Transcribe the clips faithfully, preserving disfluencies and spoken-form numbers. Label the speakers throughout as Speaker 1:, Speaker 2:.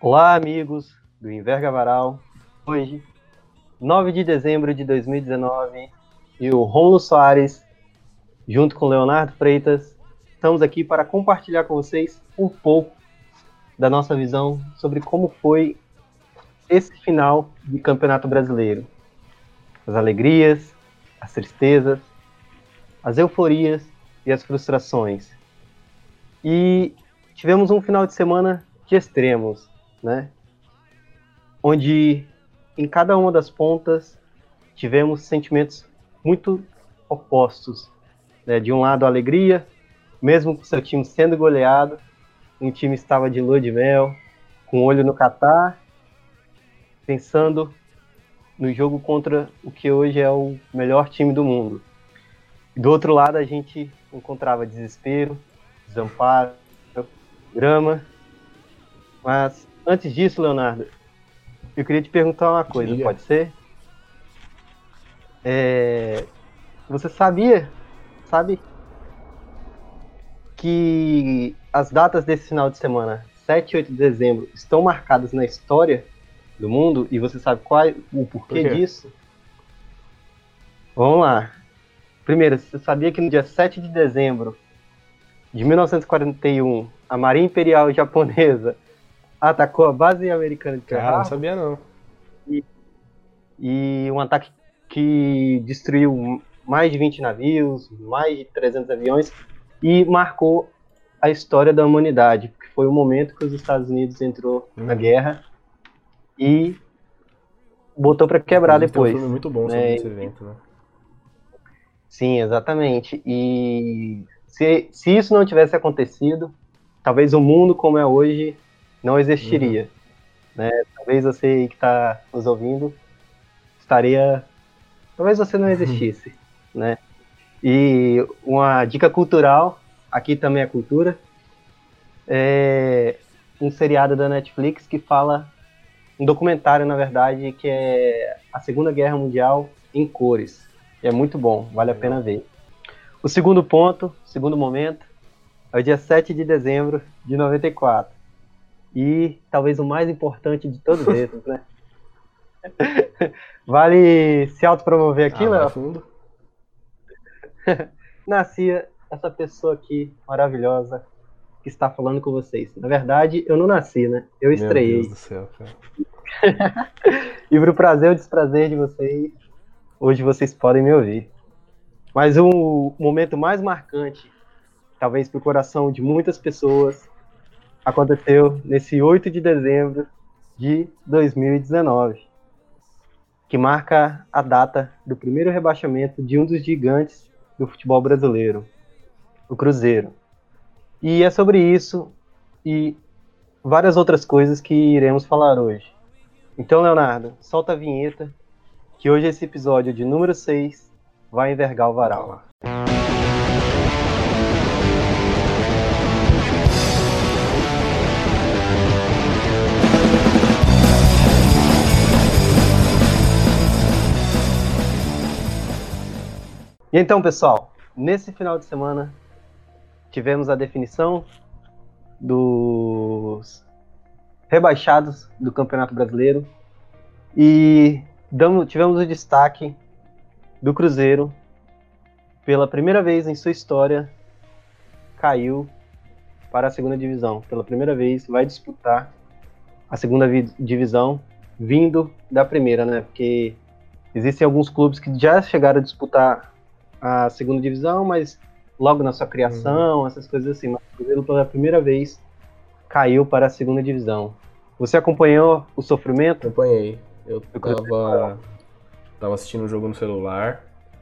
Speaker 1: Olá, amigos do Enverga Varal. Hoje, nove de dezembro de dois mil e dezenove, e o Rômulo Soares, junto com o Leonardo Freitas, estamos aqui para compartilhar com vocês um pouco da nossa visão sobre como foi esse final de Campeonato Brasileiro. As alegrias, as tristezas, as euforias e as frustrações. E tivemos um final de semana de extremos, né? Onde em cada uma das pontas tivemos sentimentos muito opostos, né? De um lado a alegria, mesmo com o seu time sendo goleado, um time estava de lua de mel, com o olho no Catar, pensando no jogo contra o que hoje é o melhor time do mundo. E do outro lado a gente encontrava desespero, desamparo, drama. Mas antes disso, Leonardo, eu queria te perguntar uma coisa,
Speaker 2: Diga.
Speaker 1: pode ser? É, você sabia, sabe, que as datas desse final de semana, sete e oito de dezembro, estão marcadas na história do mundo? E você sabe qual o porquê
Speaker 2: Por quê?
Speaker 1: disso? Vamos lá. Primeiro, você sabia que no dia sete de dezembro de mil novecentos e quarenta e um, a Marinha Imperial Japonesa atacou a base americana de Pearl
Speaker 2: Cara, não
Speaker 1: Harbor?
Speaker 2: sabia não.
Speaker 1: E um ataque que destruiu mais de vinte navios, mais de trezentos aviões, e marcou a história da humanidade, porque foi o momento que os Estados Unidos entrou
Speaker 2: Uhum.
Speaker 1: na guerra e botou para quebrar
Speaker 2: Inclusive,
Speaker 1: depois.
Speaker 2: tem um filme muito bom
Speaker 1: né?
Speaker 2: sobre esse evento, né?
Speaker 1: Sim, exatamente. E se, se isso não tivesse acontecido, talvez o mundo como é hoje não existiria. Né? Talvez você que está nos ouvindo estaria... Talvez você não existisse, né? E uma dica cultural, aqui também é cultura, é um seriado da Netflix que fala, um documentário, na verdade, que é a Segunda Guerra Mundial em cores. É muito bom, vale a
Speaker 2: Legal.
Speaker 1: pena ver. O segundo ponto, segundo momento, é o dia sete de dezembro de noventa e quatro. E talvez o mais importante de todos esses, né? Vale se autopromover aqui,
Speaker 2: Ah, vai
Speaker 1: Léo?
Speaker 2: fundo.
Speaker 1: Nascia essa pessoa aqui, maravilhosa, que está falando com vocês. Na verdade, eu não nasci, né? Eu
Speaker 2: Meu Deus
Speaker 1: estreiei.
Speaker 2: do céu, cara.
Speaker 1: E para o prazer ou desprazer de vocês, hoje vocês podem me ouvir. Mas o momento mais marcante, talvez para o coração de muitas pessoas, aconteceu nesse oito de dezembro de dois mil e dezenove, que marca a data do primeiro rebaixamento de um dos gigantes do futebol brasileiro, o Cruzeiro. E é sobre isso e várias outras coisas que iremos falar hoje. Então, Leonardo, solta a vinheta, que hoje esse episódio de número seis vai envergar o
Speaker 2: Bora
Speaker 1: varal.
Speaker 2: lá.
Speaker 1: E então, pessoal, nesse final de semana tivemos a definição dos rebaixados do Campeonato Brasileiro e damos, tivemos o destaque do Cruzeiro, pela primeira vez em sua história, caiu para a segunda divisão. Pela primeira vez vai disputar a segunda divisão vindo da primeira, né? Porque existem alguns clubes que já chegaram a disputar a segunda divisão, mas logo na sua criação, uhum. essas coisas assim. Mas o Cruzeiro pela primeira vez caiu para a segunda divisão. Você acompanhou o sofrimento?
Speaker 2: Acompanhei. Eu tava, tava assistindo o jogo no celular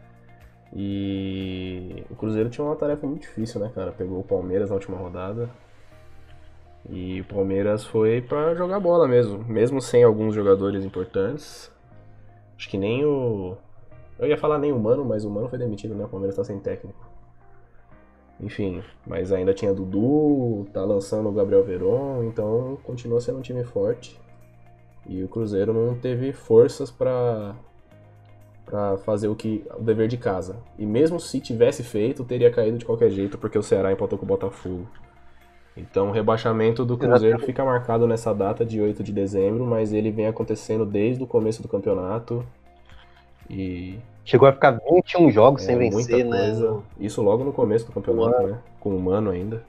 Speaker 2: e o Cruzeiro tinha uma tarefa muito difícil, né, cara? Pegou o Palmeiras na última rodada e o Palmeiras foi pra jogar bola mesmo, mesmo sem alguns jogadores importantes. Acho que nem o... Eu ia falar nem o Mano, mas o Mano foi demitido, né? O Palmeiras tá sem técnico. Enfim, mas ainda tinha Dudu, tá lançando o Gabriel Veron, então continua sendo um time forte. E o Cruzeiro não teve forças pra, pra fazer o, que, o dever de casa. E mesmo se tivesse feito, teria caído de qualquer jeito, porque o Ceará empatou com o Botafogo. Então o rebaixamento do Cruzeiro
Speaker 1: Exatamente.
Speaker 2: fica marcado nessa data de oito de dezembro, mas ele vem acontecendo desde o começo do campeonato e
Speaker 1: Chegou a ficar vinte e um jogos
Speaker 2: é
Speaker 1: sem
Speaker 2: muita
Speaker 1: vencer, né?
Speaker 2: coisa.
Speaker 1: No,
Speaker 2: Isso logo no começo do
Speaker 1: no
Speaker 2: campeonato,
Speaker 1: ano.
Speaker 2: né? Com o Mano ainda.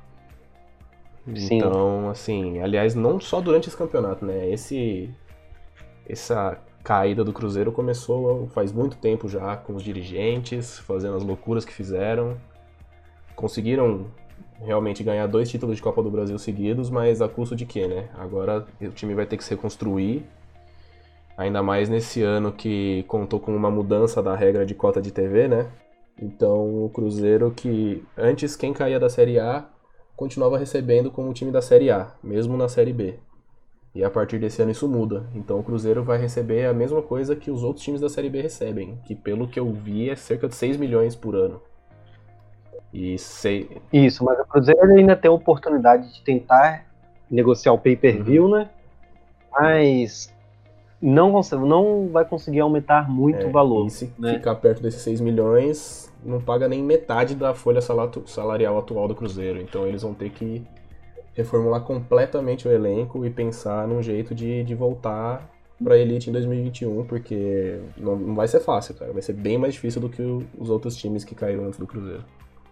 Speaker 1: Sim,
Speaker 2: Então, assim, aliás, não só durante esse campeonato, né? Esse, essa caída do Cruzeiro começou faz muito tempo já, com os dirigentes, fazendo as loucuras que fizeram. Conseguiram realmente ganhar dois títulos de Copa do Brasil seguidos, mas a custo de quê, né? Agora o time vai ter que se reconstruir, ainda mais nesse ano que contou com uma mudança da regra de cota de T V, né? Então o Cruzeiro, que antes quem caía da Série A continuava recebendo como o time da Série A, mesmo na Série B. E a partir desse ano isso muda. Então o Cruzeiro vai receber a mesma coisa que os outros times da Série B recebem, que pelo que eu vi é cerca de seis milhões por ano. E sei.
Speaker 1: isso, mas o Cruzeiro ainda tem a oportunidade de tentar negociar o
Speaker 2: Uhum.
Speaker 1: pay-per-view, né? Mas não, consegue, não vai conseguir aumentar muito o
Speaker 2: É, e
Speaker 1: valor,
Speaker 2: se
Speaker 1: né?
Speaker 2: ficar perto desses seis milhões, não paga nem metade da folha salatu- salarial atual do Cruzeiro. Então eles vão ter que reformular completamente o elenco e pensar num jeito de, de voltar pra elite em dois mil e vinte e um, porque não, não vai ser fácil, cara. Vai ser bem mais difícil do que o- os outros times que caíram antes do Cruzeiro.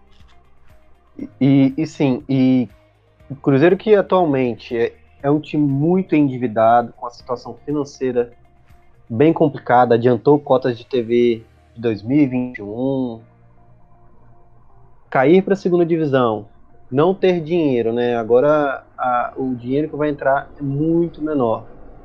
Speaker 1: E, e sim, e o Cruzeiro que atualmente é, é um time muito endividado, com a situação financeira bem complicada, adiantou cotas de T V de dois mil e vinte e um, cair para a segunda divisão, não ter dinheiro, né? Agora a, o dinheiro que vai entrar é muito menor.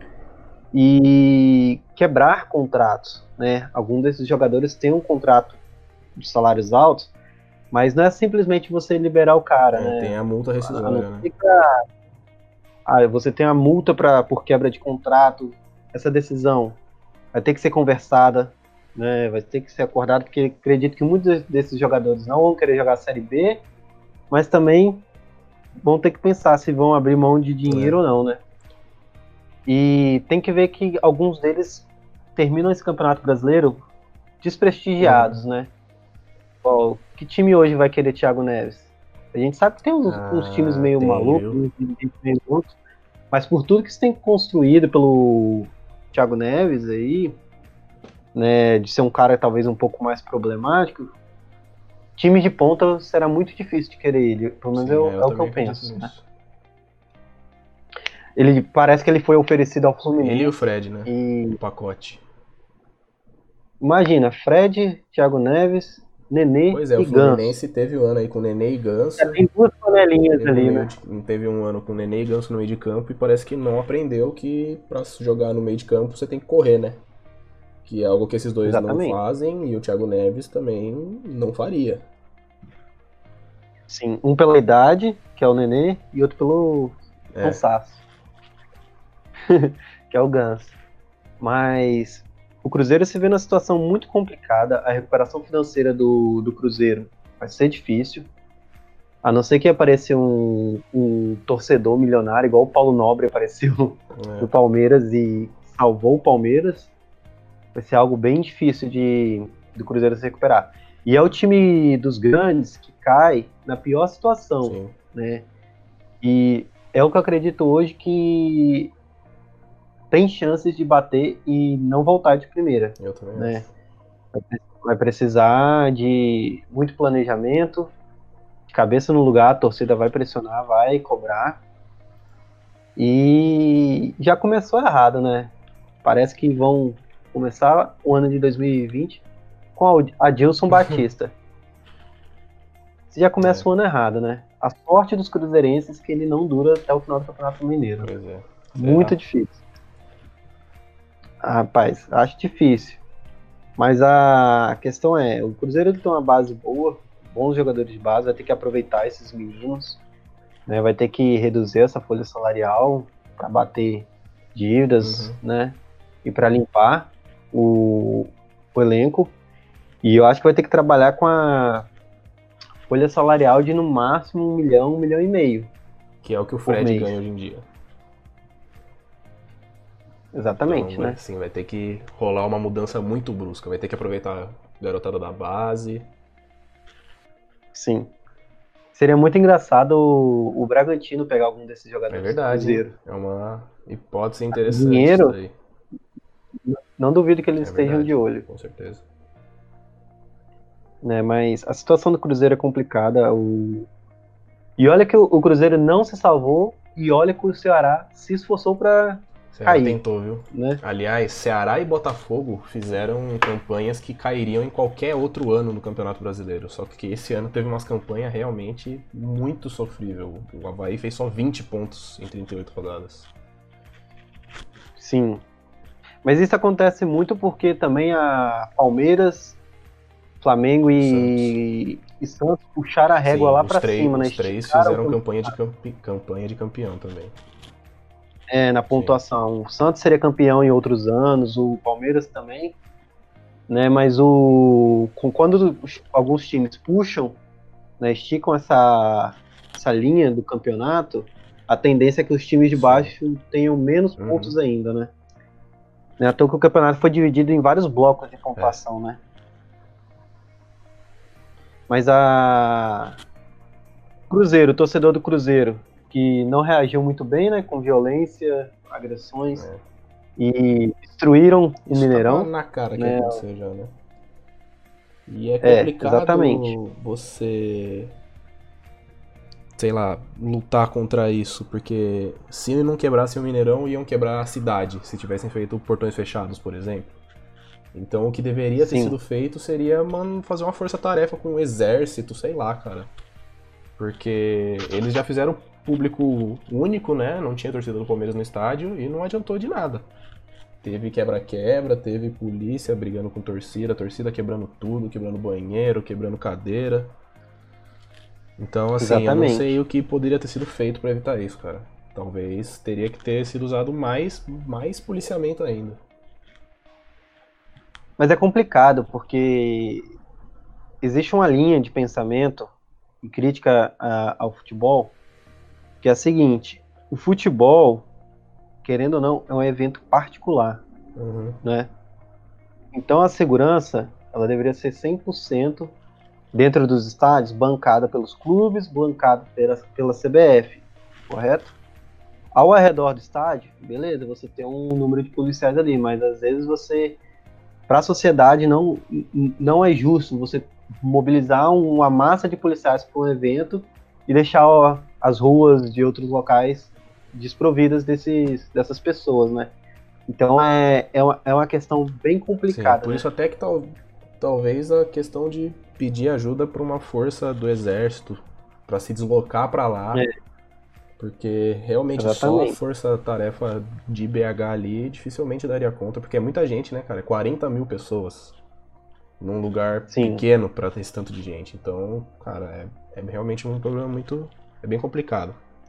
Speaker 1: E quebrar contratos, né? Alguns desses jogadores têm um contrato de salários altos, mas não é simplesmente você liberar o cara,
Speaker 2: É, tem
Speaker 1: né?
Speaker 2: a multa
Speaker 1: A não
Speaker 2: rescisória, né?
Speaker 1: ser que ah, você tem a multa pra, por quebra de contrato, essa decisão vai ter que ser conversada, né? Vai ter que ser acordada, porque acredito que muitos desses jogadores não vão querer jogar a Série B, mas também vão ter que pensar se vão abrir mão de
Speaker 2: É.
Speaker 1: dinheiro ou não, né? E tem que ver que alguns deles terminam esse Campeonato Brasileiro
Speaker 2: Uhum.
Speaker 1: desprestigiados, né? Ó, que time hoje vai querer Thiago Neves? A gente sabe que tem uns, uns times
Speaker 2: Ah,
Speaker 1: meio
Speaker 2: tem,
Speaker 1: malucos,
Speaker 2: viu?
Speaker 1: uns times meio loucos, mas por tudo que se tem construído pelo Thiago Neves aí, né, de ser um cara talvez um pouco mais problemático, time de ponta será muito difícil de querer ele. Pelo menos
Speaker 2: Sim, é,
Speaker 1: eu-
Speaker 2: eu
Speaker 1: é o que eu
Speaker 2: também acredito
Speaker 1: penso, né?
Speaker 2: nisso.
Speaker 1: Ele parece que ele foi oferecido ao
Speaker 2: Ele e o
Speaker 1: Fluminense
Speaker 2: Fred, né? O
Speaker 1: e
Speaker 2: pacote.
Speaker 1: imagina, Fred, Thiago Neves, Nenê
Speaker 2: Pois é, o
Speaker 1: e Ganso.
Speaker 2: Fluminense teve um ano aí com Nenê e
Speaker 1: Já
Speaker 2: Ganso.
Speaker 1: tem duas panelinhas
Speaker 2: Teve um,
Speaker 1: ali,
Speaker 2: meio
Speaker 1: né?
Speaker 2: de, teve um ano com Nenê e Ganso no meio de campo e parece que não aprendeu que pra jogar no meio de campo você tem que correr, né? Que é algo que esses dois não
Speaker 1: Exatamente.
Speaker 2: fazem e o Thiago Neves também não faria.
Speaker 1: Sim, um pela idade, que é o Nenê, e outro pelo
Speaker 2: É,
Speaker 1: cansaço, que é o Ganso. Mas o Cruzeiro se vê numa situação muito complicada. A recuperação financeira do, do Cruzeiro vai ser difícil. A não ser que apareça um, um torcedor milionário, igual o Paulo Nobre apareceu
Speaker 2: é.
Speaker 1: no Palmeiras e salvou o Palmeiras. Vai ser algo bem difícil de do Cruzeiro se recuperar. E é o time dos grandes que cai na pior situação,
Speaker 2: Sim,
Speaker 1: né? E é o que eu acredito hoje que tem chances de bater e não voltar de primeira,
Speaker 2: eu também
Speaker 1: né?
Speaker 2: acho.
Speaker 1: Vai precisar de muito planejamento, cabeça no lugar, a torcida vai pressionar, vai cobrar. E já começou errado, né? Parece que vão começar o ano de dois mil e vinte com a Adilson Batista. Você já
Speaker 2: É,
Speaker 1: começa o ano errado, né? A sorte dos cruzeirenses é que ele não dura até o final do Campeonato Mineiro.
Speaker 2: pois é.
Speaker 1: Muito
Speaker 2: Será?
Speaker 1: difícil. Ah, rapaz, acho difícil. Mas a questão é, o Cruzeiro tem uma base boa, bons jogadores de base, vai ter que aproveitar esses meninos, né? Vai ter que reduzir essa folha salarial para bater dívidas,
Speaker 2: Uhum.
Speaker 1: né? E para limpar o, o elenco. E eu acho que vai ter que trabalhar com a folha salarial de no máximo um milhão, um milhão e meio
Speaker 2: Que é o que o
Speaker 1: por
Speaker 2: Fred
Speaker 1: mês.
Speaker 2: ganha hoje em dia. Então,
Speaker 1: Exatamente,
Speaker 2: vai,
Speaker 1: né?
Speaker 2: assim, vai ter que rolar uma mudança muito brusca. Vai ter que aproveitar a garotada da base.
Speaker 1: Sim. Seria muito engraçado o, o Bragantino pegar algum desses jogadores
Speaker 2: É
Speaker 1: do
Speaker 2: verdade, hein?
Speaker 1: Cruzeiro.
Speaker 2: É uma hipótese interessante isso
Speaker 1: Dinheiro,
Speaker 2: daí.
Speaker 1: não duvido que eles
Speaker 2: É
Speaker 1: estejam de
Speaker 2: verdade,
Speaker 1: olho,
Speaker 2: com certeza.
Speaker 1: né? Mas a situação do Cruzeiro é complicada. O... E olha que o, o Cruzeiro não se salvou, e olha que o Ceará se esforçou para
Speaker 2: O Ceará
Speaker 1: cair,
Speaker 2: tentou, viu?
Speaker 1: né?
Speaker 2: Aliás, Ceará e Botafogo fizeram campanhas que cairiam em qualquer outro ano no Campeonato Brasileiro. Só que esse ano teve umas campanhas realmente muito sofrível. O Avaí fez só vinte pontos em trinta e oito rodadas.
Speaker 1: Sim. Mas isso acontece muito porque também a Palmeiras, Flamengo
Speaker 2: Santos.
Speaker 1: e, e Santos puxaram a régua
Speaker 2: Sim,
Speaker 1: lá
Speaker 2: os,
Speaker 1: para
Speaker 2: três,
Speaker 1: cima, né?
Speaker 2: os três
Speaker 1: Esticaram o
Speaker 2: fizeram
Speaker 1: campo-
Speaker 2: campanha de, campe, campanha de campeão também.
Speaker 1: é, na
Speaker 2: Sim.
Speaker 1: pontuação. O Santos seria campeão em outros anos, o Palmeiras também, né? Mas o com- quando os- alguns times puxam, né, esticam essa, essa linha do campeonato, a tendência é que os times de
Speaker 2: Sim.
Speaker 1: baixo tenham menos
Speaker 2: Uhum.
Speaker 1: pontos ainda, né? Né, à toa que o campeonato foi dividido em vários blocos de pontuação, né? Mas a Cruzeiro, o torcedor do Cruzeiro, que não reagiu muito bem, né, com violência, agressões,
Speaker 2: É.
Speaker 1: e destruíram o
Speaker 2: Isso tava
Speaker 1: Mineirão,
Speaker 2: na cara que ia
Speaker 1: né?
Speaker 2: acontecer já, né? E é
Speaker 1: É, exatamente.
Speaker 2: complicado você, sei lá, lutar contra isso, porque se não quebrassem o Mineirão, iam quebrar a cidade, se tivessem feito portões fechados, por exemplo. Então o que deveria ter
Speaker 1: Sim,
Speaker 2: sido feito seria, mano, fazer uma força-tarefa com o exército, sei lá, cara. Porque eles já fizeram público único, né? Não tinha torcida do Palmeiras no estádio e não adiantou de nada. Teve quebra-quebra, teve polícia brigando com torcida, torcida quebrando tudo, quebrando banheiro, quebrando cadeira. Então, assim, eu não sei
Speaker 1: exatamente.
Speaker 2: o que poderia ter sido feito pra evitar isso, cara. Talvez teria que ter sido usado mais, mais policiamento ainda.
Speaker 1: Mas é complicado, porque existe uma linha de pensamento e crítica a- ao futebol, que é a seguinte: o futebol, querendo ou não, é um evento particular,
Speaker 2: Uhum.
Speaker 1: né? Então a segurança, ela deveria ser cem por cento dentro dos estádios, bancada pelos clubes, bancada pela, pela C B F, correto? Ao redor do estádio, beleza, você tem um número de policiais ali, mas às vezes você, para a sociedade, não, não é justo você mobilizar uma massa de policiais para um evento e deixar ó, as ruas de outros locais desprovidas desses, dessas pessoas, né? Então é, é, uma, é uma questão bem
Speaker 2: Sim,
Speaker 1: complicada,
Speaker 2: por
Speaker 1: né?
Speaker 2: isso até que tal, talvez a questão de pedir ajuda para uma força do exército para se deslocar para lá,
Speaker 1: É,
Speaker 2: porque realmente só a
Speaker 1: exatamente.
Speaker 2: força-tarefa de B H ali dificilmente daria conta, porque é muita gente, né, cara? É quarenta mil pessoas num lugar
Speaker 1: Sim,
Speaker 2: pequeno para ter esse tanto de gente. Então, cara, é, é realmente um problema muito. É bem complicado.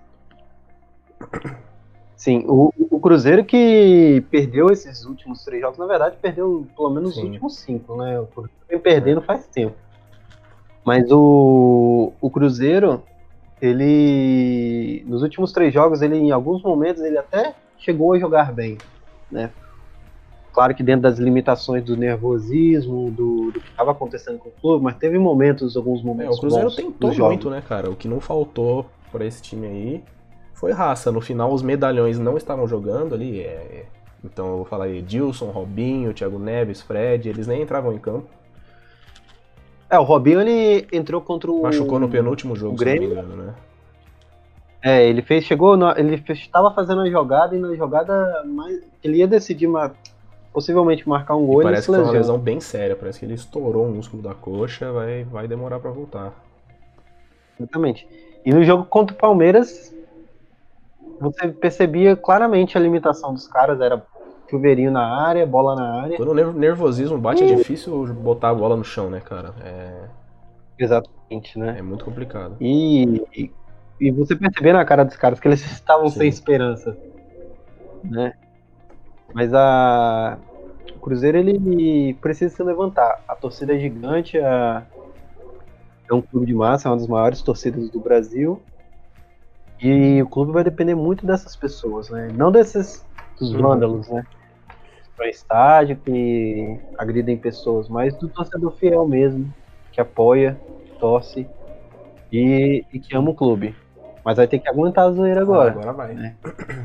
Speaker 1: sim. O, o Cruzeiro que perdeu esses últimos três jogos, na verdade, perdeu pelo menos os
Speaker 2: Sim.
Speaker 1: últimos cinco, né? O Cruzeiro vem perdendo
Speaker 2: É.
Speaker 1: faz tempo. Mas o, o Cruzeiro, ele nos últimos três jogos, ele em alguns momentos ele até chegou a jogar bem, né? Claro que dentro das limitações do nervosismo, do, do que estava acontecendo com o clube, mas teve momentos, alguns
Speaker 2: É, o
Speaker 1: momentos
Speaker 2: Cruzeiro
Speaker 1: bons
Speaker 2: tentou
Speaker 1: dos
Speaker 2: muito,
Speaker 1: jogos.
Speaker 2: né, cara? O que não faltou para esse time aí foi raça. No final, os medalhões não estavam jogando ali. É... Então, eu vou falar aí, Edilson, Robinho, Thiago Neves, Fred, eles nem entravam em campo.
Speaker 1: É, o Robinho ele entrou contra
Speaker 2: Machucou no
Speaker 1: o,
Speaker 2: penúltimo
Speaker 1: o
Speaker 2: jogo, se eu não me
Speaker 1: Grêmio.
Speaker 2: engano, né?
Speaker 1: É, ele fez, chegou, na- ele estava fazendo a jogada e na jogada mais, ele ia decidir ma- possivelmente marcar um
Speaker 2: E
Speaker 1: gol, ele
Speaker 2: parece
Speaker 1: se
Speaker 2: que foi uma
Speaker 1: lesiona.
Speaker 2: lesão bem séria. Parece que ele estourou o músculo da coxa, vai, vai demorar para voltar.
Speaker 1: Exatamente. E no jogo contra o Palmeiras, você percebia claramente a limitação dos caras, era chuveirinho na área, bola na área.
Speaker 2: Quando o ner- nervosismo bate, é
Speaker 1: E,
Speaker 2: difícil botar a bola no chão, né, cara? É,
Speaker 1: exatamente,
Speaker 2: é
Speaker 1: né?
Speaker 2: muito complicado.
Speaker 1: E, e, e você percebia na cara dos caras que eles estavam sem
Speaker 2: Sim.
Speaker 1: esperança, né? Mas a, o Cruzeiro ele precisa se levantar. A torcida é gigante, a, é um clube de massa, é uma das maiores torcidas do Brasil. E o clube vai depender muito dessas pessoas, né? Não desses dos
Speaker 2: Uhum.
Speaker 1: vândalos, né? Para estádio que agridem pessoas, mas do torcedor fiel mesmo, que apoia, torce. e, e que ama o clube. Mas vai ter que aguentar a zoeira agora.
Speaker 2: Ah, agora vai.
Speaker 1: Né?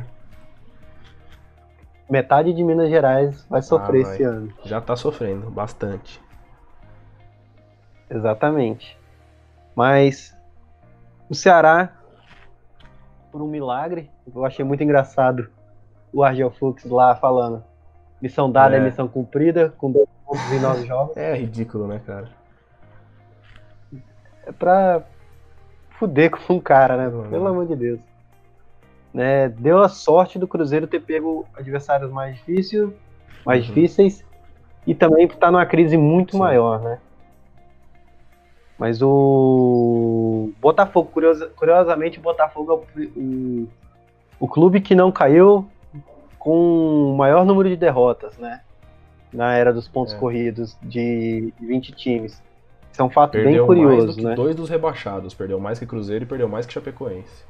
Speaker 1: Metade de Minas Gerais vai sofrer
Speaker 2: ah, vai.
Speaker 1: esse ano.
Speaker 2: Já tá sofrendo bastante.
Speaker 1: Exatamente. Mas o Ceará, por um milagre, eu achei muito engraçado o Argel Fux lá falando: missão dada é, é missão cumprida, com dois pontos em nove jogos.
Speaker 2: É ridículo, né, cara?
Speaker 1: É pra fuder com um cara, né? Não, Pelo não. amor de Deus. Né? Deu a sorte do Cruzeiro ter pego adversários mais difíceis, mais uhum. difíceis e também tá numa crise muito Sim. maior, né? Mas o Botafogo, curiosa, curiosamente, o Botafogo é o, o, o clube que não caiu com o maior número de derrotas, né? Na era dos pontos é. corridos de vinte times. Isso é um fato
Speaker 2: perdeu
Speaker 1: bem curioso,
Speaker 2: mais do que
Speaker 1: né?
Speaker 2: dois dos rebaixados. Perdeu mais que Cruzeiro e perdeu mais que Chapecoense.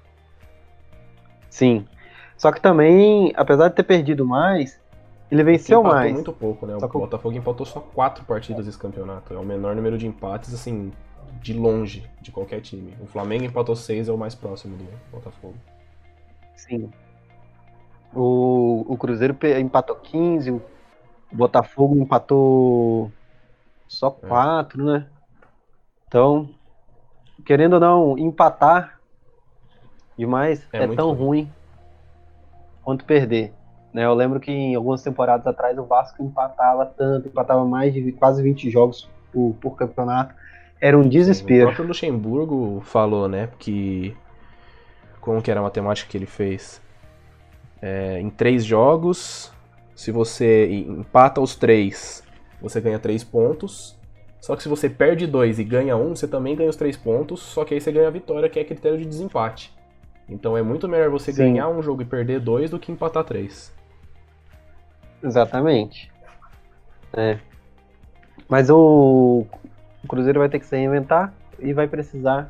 Speaker 1: Sim. Só que também, apesar de ter perdido mais, ele venceu
Speaker 2: empatou
Speaker 1: mais.
Speaker 2: muito pouco, né? O que... Botafogo empatou só quatro partidas nesse campeonato. É o menor número de empates, assim, de longe de qualquer time. O Flamengo empatou seis, é o mais próximo do Botafogo.
Speaker 1: Sim. O, o Cruzeiro empatou quinze, o Botafogo empatou só quatro, é. né? Então, querendo ou não, empatar demais é, é tão ruim. ruim quanto perder. Né? Eu lembro que em algumas temporadas atrás o Vasco empatava tanto, empatava mais de quase vinte jogos por, por campeonato. Era um desespero.
Speaker 2: Sim, o próprio Luxemburgo falou, né, que... Como que era a matemática que ele fez? É, em três jogos, se você empata os três, você ganha três pontos. Só que se você perde dois e ganha um, você também ganha os três pontos, só que aí você ganha a vitória, que é critério de desempate. Então é muito melhor você Sim. ganhar um jogo e perder dois do que empatar três.
Speaker 1: Exatamente. É. Mas o... o Cruzeiro vai ter que se reinventar e vai precisar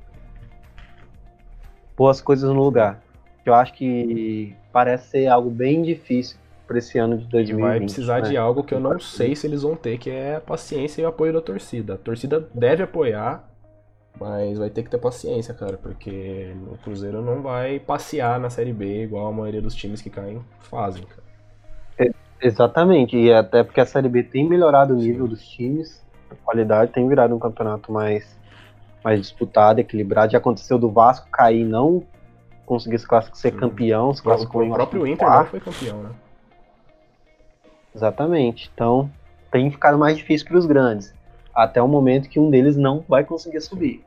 Speaker 1: pôr as coisas no lugar. Eu acho que parece ser algo bem difícil para esse ano de dois mil e vinte.
Speaker 2: E vai precisar
Speaker 1: né?
Speaker 2: de algo que eu não sei se eles vão ter, que é a paciência e o apoio da torcida. A torcida deve apoiar, mas vai ter que ter paciência, cara, porque o Cruzeiro não vai passear na Série B igual a maioria dos times que caem fazem, cara.
Speaker 1: É, exatamente, e até porque a Série B tem melhorado o nível Sim. dos times, a qualidade tem virado um campeonato mais, mais disputado, equilibrado. Já aconteceu do Vasco cair, não conseguir se classificar, ser campeão, se classificou
Speaker 2: o, o próprio Inter não foi campeão, né?
Speaker 1: Exatamente, então tem ficado mais difícil para os grandes, até o momento que um deles não vai conseguir subir.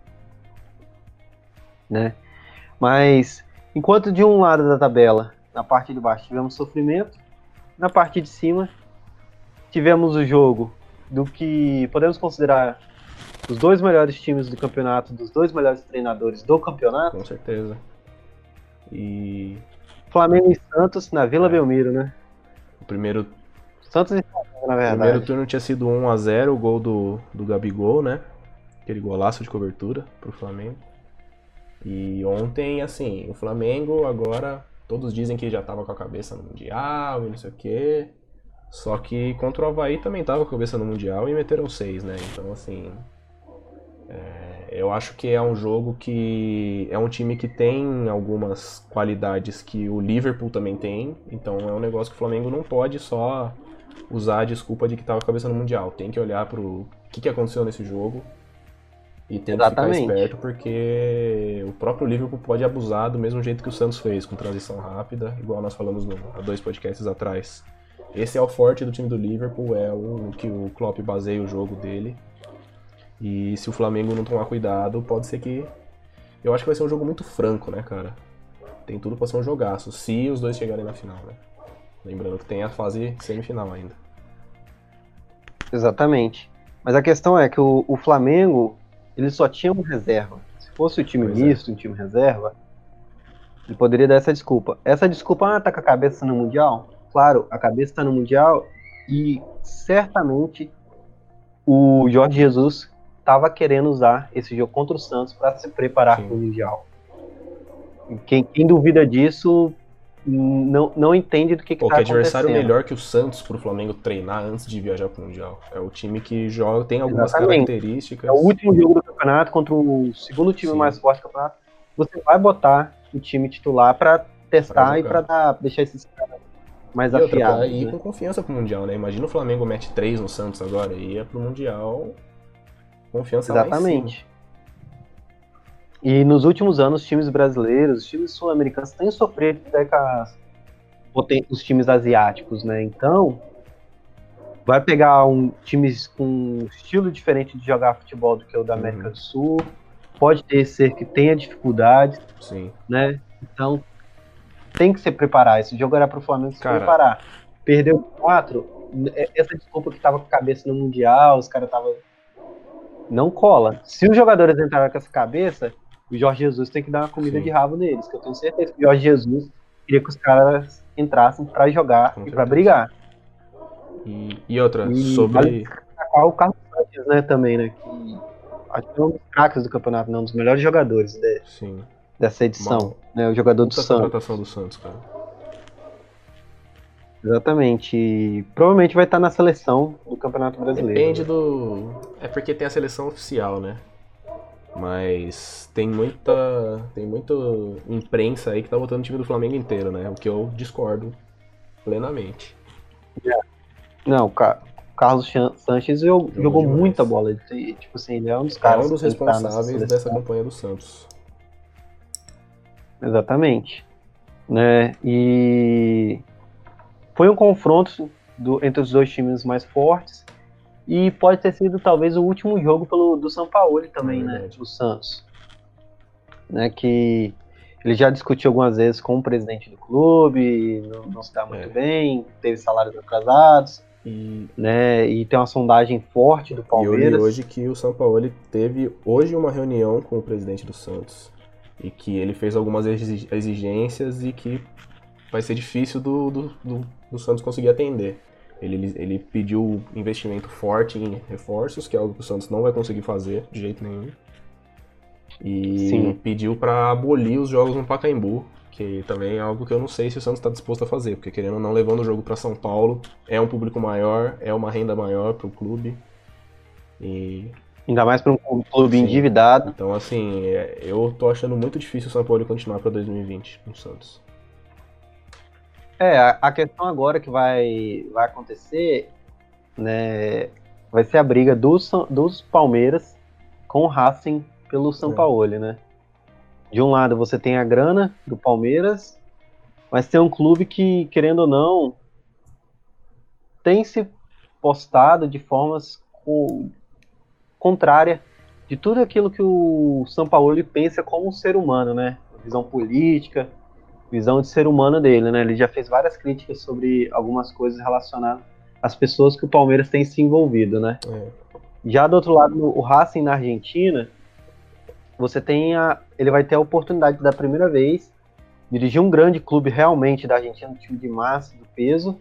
Speaker 1: Né? Mas enquanto de um lado da tabela, na parte de baixo, tivemos sofrimento, na parte de cima tivemos o jogo do que podemos considerar os dois melhores times do campeonato, dos dois melhores treinadores do campeonato.
Speaker 2: Com certeza. E
Speaker 1: Flamengo e Santos na Vila é. Belmiro, né?
Speaker 2: O primeiro
Speaker 1: Santos e Flamengo, na verdade.
Speaker 2: O primeiro turno tinha sido um a zero, o gol do, do Gabigol, né? Aquele golaço de cobertura pro Flamengo. E ontem, assim, o Flamengo agora, todos dizem que já tava com a cabeça no Mundial e não sei o quê. Só que contra o Avaí também tava com a cabeça no Mundial e meteram seis, né? Então, assim, é, eu acho que é um jogo que é um time que tem algumas qualidades que o Liverpool também tem. Então é um negócio que o Flamengo não pode só usar a desculpa de que tava com a cabeça no Mundial. Tem que olhar pro que, que aconteceu nesse jogo. E tem Exatamente. que ficar esperto porque o próprio Liverpool pode abusar do mesmo jeito que o Santos fez, com transição rápida, igual nós falamos no, há dois podcasts atrás. Esse é o forte do time do Liverpool, é o que o Klopp baseia o jogo dele. E se o Flamengo não tomar cuidado, pode ser que... Eu acho que vai ser um jogo muito franco, né, cara? Tem tudo pra ser um jogaço, se os dois chegarem na final, né? Lembrando que tem a fase semifinal ainda.
Speaker 1: Exatamente. Mas a questão é que o, o Flamengo... ele só tinha um reserva. Se fosse o time pois misto, é. um time reserva, ele poderia dar essa desculpa. Essa desculpa, ah, tá com a cabeça no Mundial? Claro, a cabeça tá no Mundial e certamente o Jorge Jesus estava querendo usar esse jogo contra o Santos para se preparar para o Mundial. Quem, quem duvida disso não, não entende do que, que
Speaker 2: Pô,
Speaker 1: tá
Speaker 2: que adversário
Speaker 1: acontecendo.
Speaker 2: melhor que o Santos pro Flamengo treinar antes de viajar pro Mundial. É o time que joga, tem algumas
Speaker 1: Exatamente. É o
Speaker 2: características.
Speaker 1: último jogo do campeonato contra o segundo time
Speaker 2: Sim.
Speaker 1: mais forte do campeonato. Você vai botar o time titular para
Speaker 2: Pra
Speaker 1: testar e
Speaker 2: jogar.
Speaker 1: para deixar esses caras mais
Speaker 2: E outra, pra
Speaker 1: afiados.
Speaker 2: ir
Speaker 1: Né?
Speaker 2: com confiança pro Mundial, né? Imagina o Flamengo mete três no Santos agora e ia pro Mundial, confiança lá em cima.
Speaker 1: Exatamente. E nos últimos anos, os times brasileiros, os times sul-americanos têm sofrido até com as poten- os times asiáticos, né? Então, vai pegar um times com um estilo diferente de jogar futebol do que o da América
Speaker 2: Uhum.
Speaker 1: do Sul. Pode ter ser que tenha dificuldades,
Speaker 2: Sim.
Speaker 1: né? Então, tem que se preparar. Esse jogo era para o Flamengo se
Speaker 2: Cara,
Speaker 1: preparar. Perdeu quatro, essa desculpa que tava com a cabeça no Mundial, os caras tava não cola. Se os jogadores entraram com essa cabeça, o Jorge Jesus tem que dar uma comida
Speaker 2: Sim.
Speaker 1: de rabo neles, que eu tenho certeza que o Jorge Jesus queria que os caras entrassem para jogar
Speaker 2: Com
Speaker 1: e
Speaker 2: certeza.
Speaker 1: para brigar.
Speaker 2: E, e outra,
Speaker 1: E
Speaker 2: sobre.
Speaker 1: vale destacar o Carlos Sanches, né, também, né, que acho que é um dos craques do campeonato, né, um dos melhores jogadores de,
Speaker 2: Sim.
Speaker 1: dessa edição,
Speaker 2: Uma
Speaker 1: né, o jogador do
Speaker 2: puta
Speaker 1: Santos.
Speaker 2: contratação do Santos, cara.
Speaker 1: Exatamente. E provavelmente vai estar na seleção do Campeonato Brasileiro.
Speaker 2: Depende
Speaker 1: né?
Speaker 2: do. É porque tem a seleção oficial, né? Mas tem muita. Tem muita imprensa aí que tá botando o time do Flamengo inteiro, né? O que eu discordo plenamente.
Speaker 1: Não, o Ca- Carlos Chan- Sanches jogou,
Speaker 2: Jogou
Speaker 1: jogou
Speaker 2: demais.
Speaker 1: muita bola. Ele, tipo assim, ele é um dos
Speaker 2: É
Speaker 1: caras
Speaker 2: um dos
Speaker 1: que tem que estar nessa
Speaker 2: responsáveis
Speaker 1: seleção.
Speaker 2: dessa campanha do Santos.
Speaker 1: Exatamente. Né? E foi um confronto do- entre os dois times mais fortes. E pode ter sido talvez o último jogo pelo, do Sampaoli também,
Speaker 2: É
Speaker 1: né?
Speaker 2: verdade.
Speaker 1: Do Santos. Né? Que ele já discutiu algumas vezes com o presidente do clube, não, não se dá muito
Speaker 2: É.
Speaker 1: bem, teve salários atrasados.
Speaker 2: E,
Speaker 1: Né? E tem uma sondagem forte do
Speaker 2: e eu li
Speaker 1: Palmeiras.
Speaker 2: hoje que o Sampaoli teve hoje uma reunião com o presidente do Santos. E que ele fez algumas exi- exigências e que vai ser difícil do, do, do, do Santos conseguir atender. Ele, ele, ele pediu investimento forte em reforços, que é algo que o Santos não vai conseguir fazer de jeito nenhum. E
Speaker 1: Sim.
Speaker 2: pediu para abolir os jogos no Pacaembu, que também é algo que eu não sei se o Santos está disposto a fazer, porque querendo ou não, levando o jogo para São Paulo, é um público maior, é uma renda maior para o clube. E
Speaker 1: Ainda mais para um clube
Speaker 2: Sim.
Speaker 1: endividado.
Speaker 2: Então, assim, é, eu tô achando muito difícil o São Paulo continuar para dois mil e vinte no Santos.
Speaker 1: É, a, a questão agora que vai, vai acontecer, né, vai ser a briga dos, dos Palmeiras com o Racing pelo Sampaoli, né? De um lado você tem a grana do Palmeiras, mas tem um clube que, querendo ou não, tem se postado de formas co- contrárias de tudo aquilo que o Sampaoli pensa como um ser humano, né? Visão política, visão de ser humano dele, né? Ele já fez várias críticas sobre algumas coisas relacionadas às pessoas que o Palmeiras tem se envolvido, né?
Speaker 2: É.
Speaker 1: Já do outro lado, o Racing na Argentina, você tem a, ele vai ter a oportunidade da primeira vez dirigir um grande clube realmente da Argentina, um time de massa, do peso,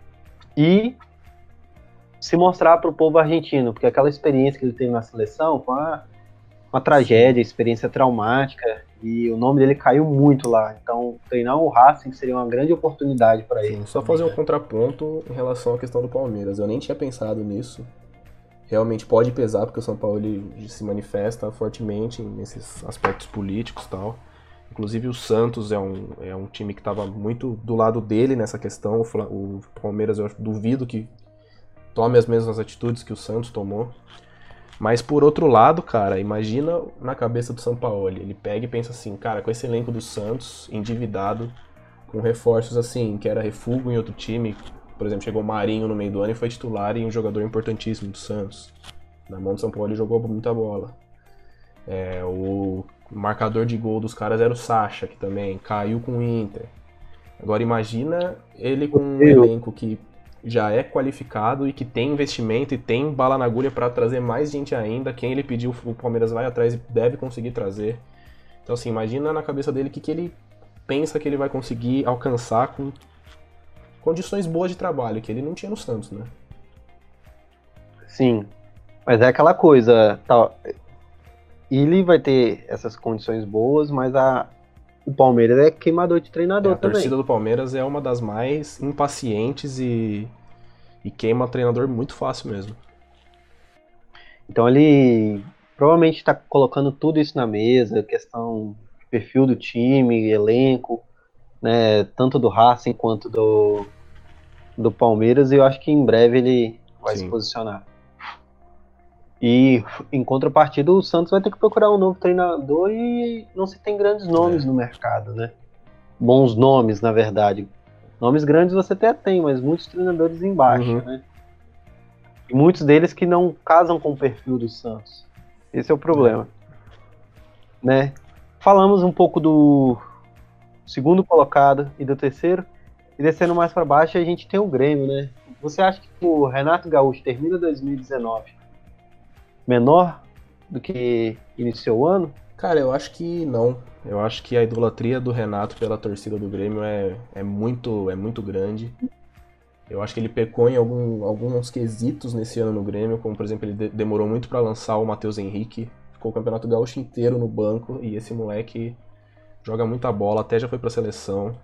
Speaker 1: e se mostrar para o povo argentino, porque aquela experiência que ele teve na seleção foi uma, uma tragédia, experiência traumática, e o nome dele caiu muito lá. Então, treinar o Racing seria uma grande oportunidade para ele.
Speaker 2: Sim, só
Speaker 1: também,
Speaker 2: fazer um
Speaker 1: né?
Speaker 2: contraponto em relação à questão do Palmeiras. Eu nem tinha pensado nisso. Realmente pode pesar, porque o São Paulo ele se manifesta fortemente nesses aspectos políticos e tal. Inclusive o Santos é um, é um time que estava muito do lado dele nessa questão. O, Fla- o Palmeiras eu duvido que tome as mesmas atitudes que o Santos tomou. Mas por outro lado, cara, imagina na cabeça do Sampaoli. Ele pega e pensa assim, cara, com esse elenco do Santos, endividado, com reforços assim, que era refúgio em outro time. Por exemplo, chegou o Marinho no meio do ano e foi titular e um jogador importantíssimo do Santos. Na mão do Sampaoli ele jogou muita bola. É, o marcador de gol dos caras era o Sacha, que também caiu com o Inter. Agora imagina ele com um
Speaker 1: Eu-
Speaker 2: elenco que já é qualificado e que tem investimento e tem bala na agulha para trazer mais gente ainda. Quem ele pediu, o Palmeiras vai atrás e deve conseguir trazer. Então assim, imagina na cabeça dele o que, que ele pensa que ele vai conseguir alcançar com condições boas de trabalho, que ele não tinha no Santos, né?
Speaker 1: Sim, mas é aquela coisa, tá, ele vai ter essas condições boas, mas a, o Palmeiras é queimador de
Speaker 2: É,
Speaker 1: treinador
Speaker 2: a
Speaker 1: também.
Speaker 2: torcida do Palmeiras é uma das mais impacientes e, e queima treinador muito fácil mesmo.
Speaker 1: Então ele provavelmente está colocando tudo isso na mesa, questão de perfil do time, elenco, né, tanto do Racing quanto do, do Palmeiras, e eu acho que em breve ele vai se
Speaker 2: Sim.
Speaker 1: posicionar. E em contrapartida, o Santos vai ter que procurar um novo treinador e não se tem grandes nomes
Speaker 2: É.
Speaker 1: no mercado, né? Bons nomes, na verdade. Nomes grandes você até tem, mas muitos treinadores em baixa,
Speaker 2: Uhum.
Speaker 1: né? E muitos deles que não casam com o perfil do Santos. Esse é o problema, né? Falamos um pouco do segundo colocado e do terceiro, e descendo mais para baixo a gente tem o Grêmio, né? Você acha que o Renato Gaúcho termina dois mil e dezenove menor do que iniciou o ano?
Speaker 2: Cara, eu acho que não. Eu acho que a idolatria do Renato pela torcida do Grêmio é, é, muito, é muito grande. Eu acho que ele pecou em algum, alguns quesitos nesse ano no Grêmio, como por exemplo, ele de- demorou muito pra lançar o Matheus Henrique. Ficou o Campeonato Gaúcho inteiro no banco e esse moleque joga muita bola, até já foi pra seleção.